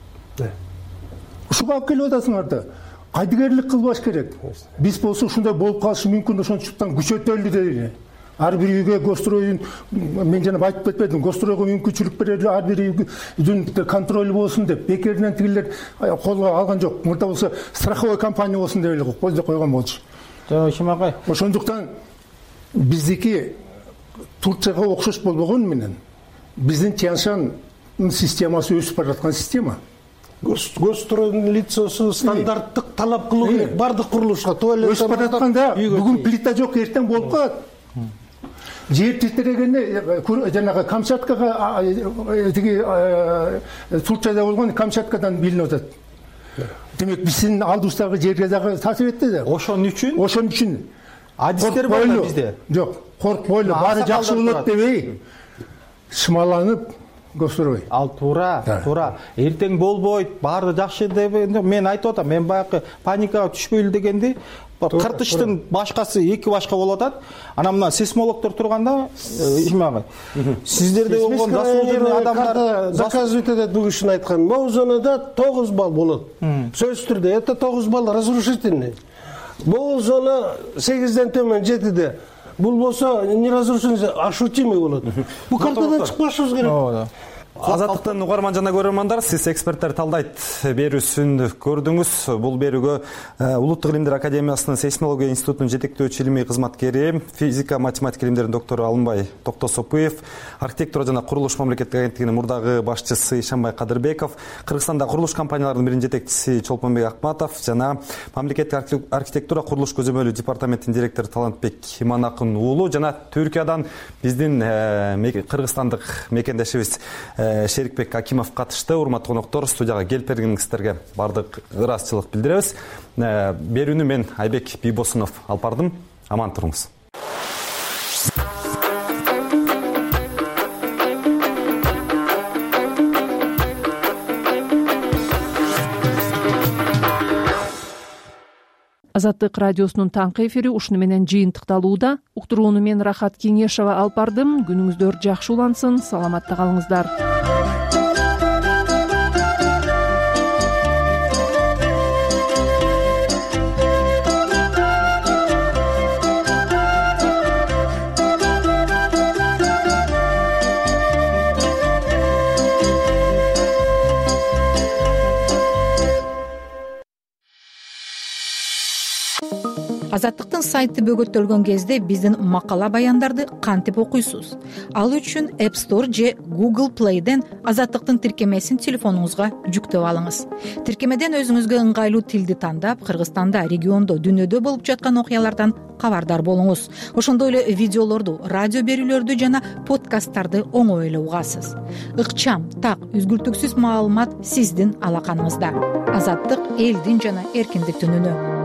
Ушуга алып келип атасыңар да. Кайдыгерлик кылбаш керек. Биз болсо ушундай болуп калышы мүмкүн, ошончуктан күчөтөлү дейли. Ар бир үйгө Гостройдун, мен жана айтып кетпедим, Гостройго мүмкүнчүлүк берели, ар бир үйдүн контролу болсун деп. Бекеринен тигилер колго алган жок. Мурда болсо страховой компания болсун деп эле койду койгон болчу. Жок, Ишимакай. Ошондуктан биздики Турцияга окшош болбогон менен биздин Тянь-Шань системасы өсүп бараткан система. Гостройдун лицосу стандарттык талап кылуу керек бардык курулушка. Өсүп баратканда бүгүн плита жок, эртең болуп калат. Жер титирегенде жанагы Камчаткага тиги Турцияда болгон Камчаткадан билинип атат. Демек биздин алдыбыздагы жерге дагы таасир этти да. Ошон үчүн, ошон үчүн адистер бар да бизде. Жок, коркпойлу, баары жакшы болот дебей, шымаланып Гострой. Ал туура, туура. Эртең болбойт, баары жакшы деп мен айтып атам. Мен баягы паникага түшпөйлү дегенди, кыртыштын башкасы эки башка болуп атат. Анан мына сейсмологдор турганда, Ишмагай, сиздерде болгон заслуженный адамдар заказывать этет бул кишинин айткан. Могу зонада тогуз балл болот. Сөзсүз түрдө это тогуз балл разрушительный. Могу зона сегизден төмөн жетиде. Бул болсо не разрушительный, ощутимый болот. Бул картадан чыкпашыбыз керек. азаттыктын угарман жана көрөрмандар, сиз эксперттер талдайт берүүсүн көрдүңүз. Бул берүүгө Улуттук илимдер академиясынын сейсмология институтунун жетектөөчү илимий кызматкери, физика математика илимдеринин доктору Алымбай Токтосопуев, архитектура жана курулуш мамлекеттик агенттигинин мурдагы башчысы Ишанбай Кадырбеков, Кыргызстанда курулуш компанияларынын биринин жетекчиси Чолпонбек Акматов жана мамлекеттик архитектура курулуш көзөмөлү департаментинин директору Талантбек Иманакын уулу жана Түркиядан биздин кыргызстандык мекендешибиз Шерикбек Акимов катышты. Урматтуу коноктор, студияга келип бергениңиздерге бардык ыраазычылык билдиребиз. Берүүнү мен Айбек Бийбосунов алып бардым. Аман туруңуз. Азаттык радиосунун таңкы эфири ушуну менен жыйынтыкталууда. Уктурууну мен Рахат Кеңешова алып бардым. Күнүңүздөр жакшы улансын, саламатта калыңыздар. Азаттыктын сайты бөгөттөлгөн кезде биздин макала баяндарды кантип окуйсуз? Ал үчүн App Store же Google Play'ден Азаттыктын тиркемесин телефонуңузга жүктөп алыңыз. Тиркемеден өзүңүзгө ыңгайлуу тилди тандап, Кыргызстанда, региондо, дүйнөдө болуп жаткан окуялардан кабардар болуңуз. Ошондой эле видеолорду, радио берүүлөрдү жана подкасттарды оңой эле угасыз. Ыкчам, так, үзгүлтүксүз маалымат сиздин алаканыңызда. Азаттык элдин жана эркиндиктин үнү.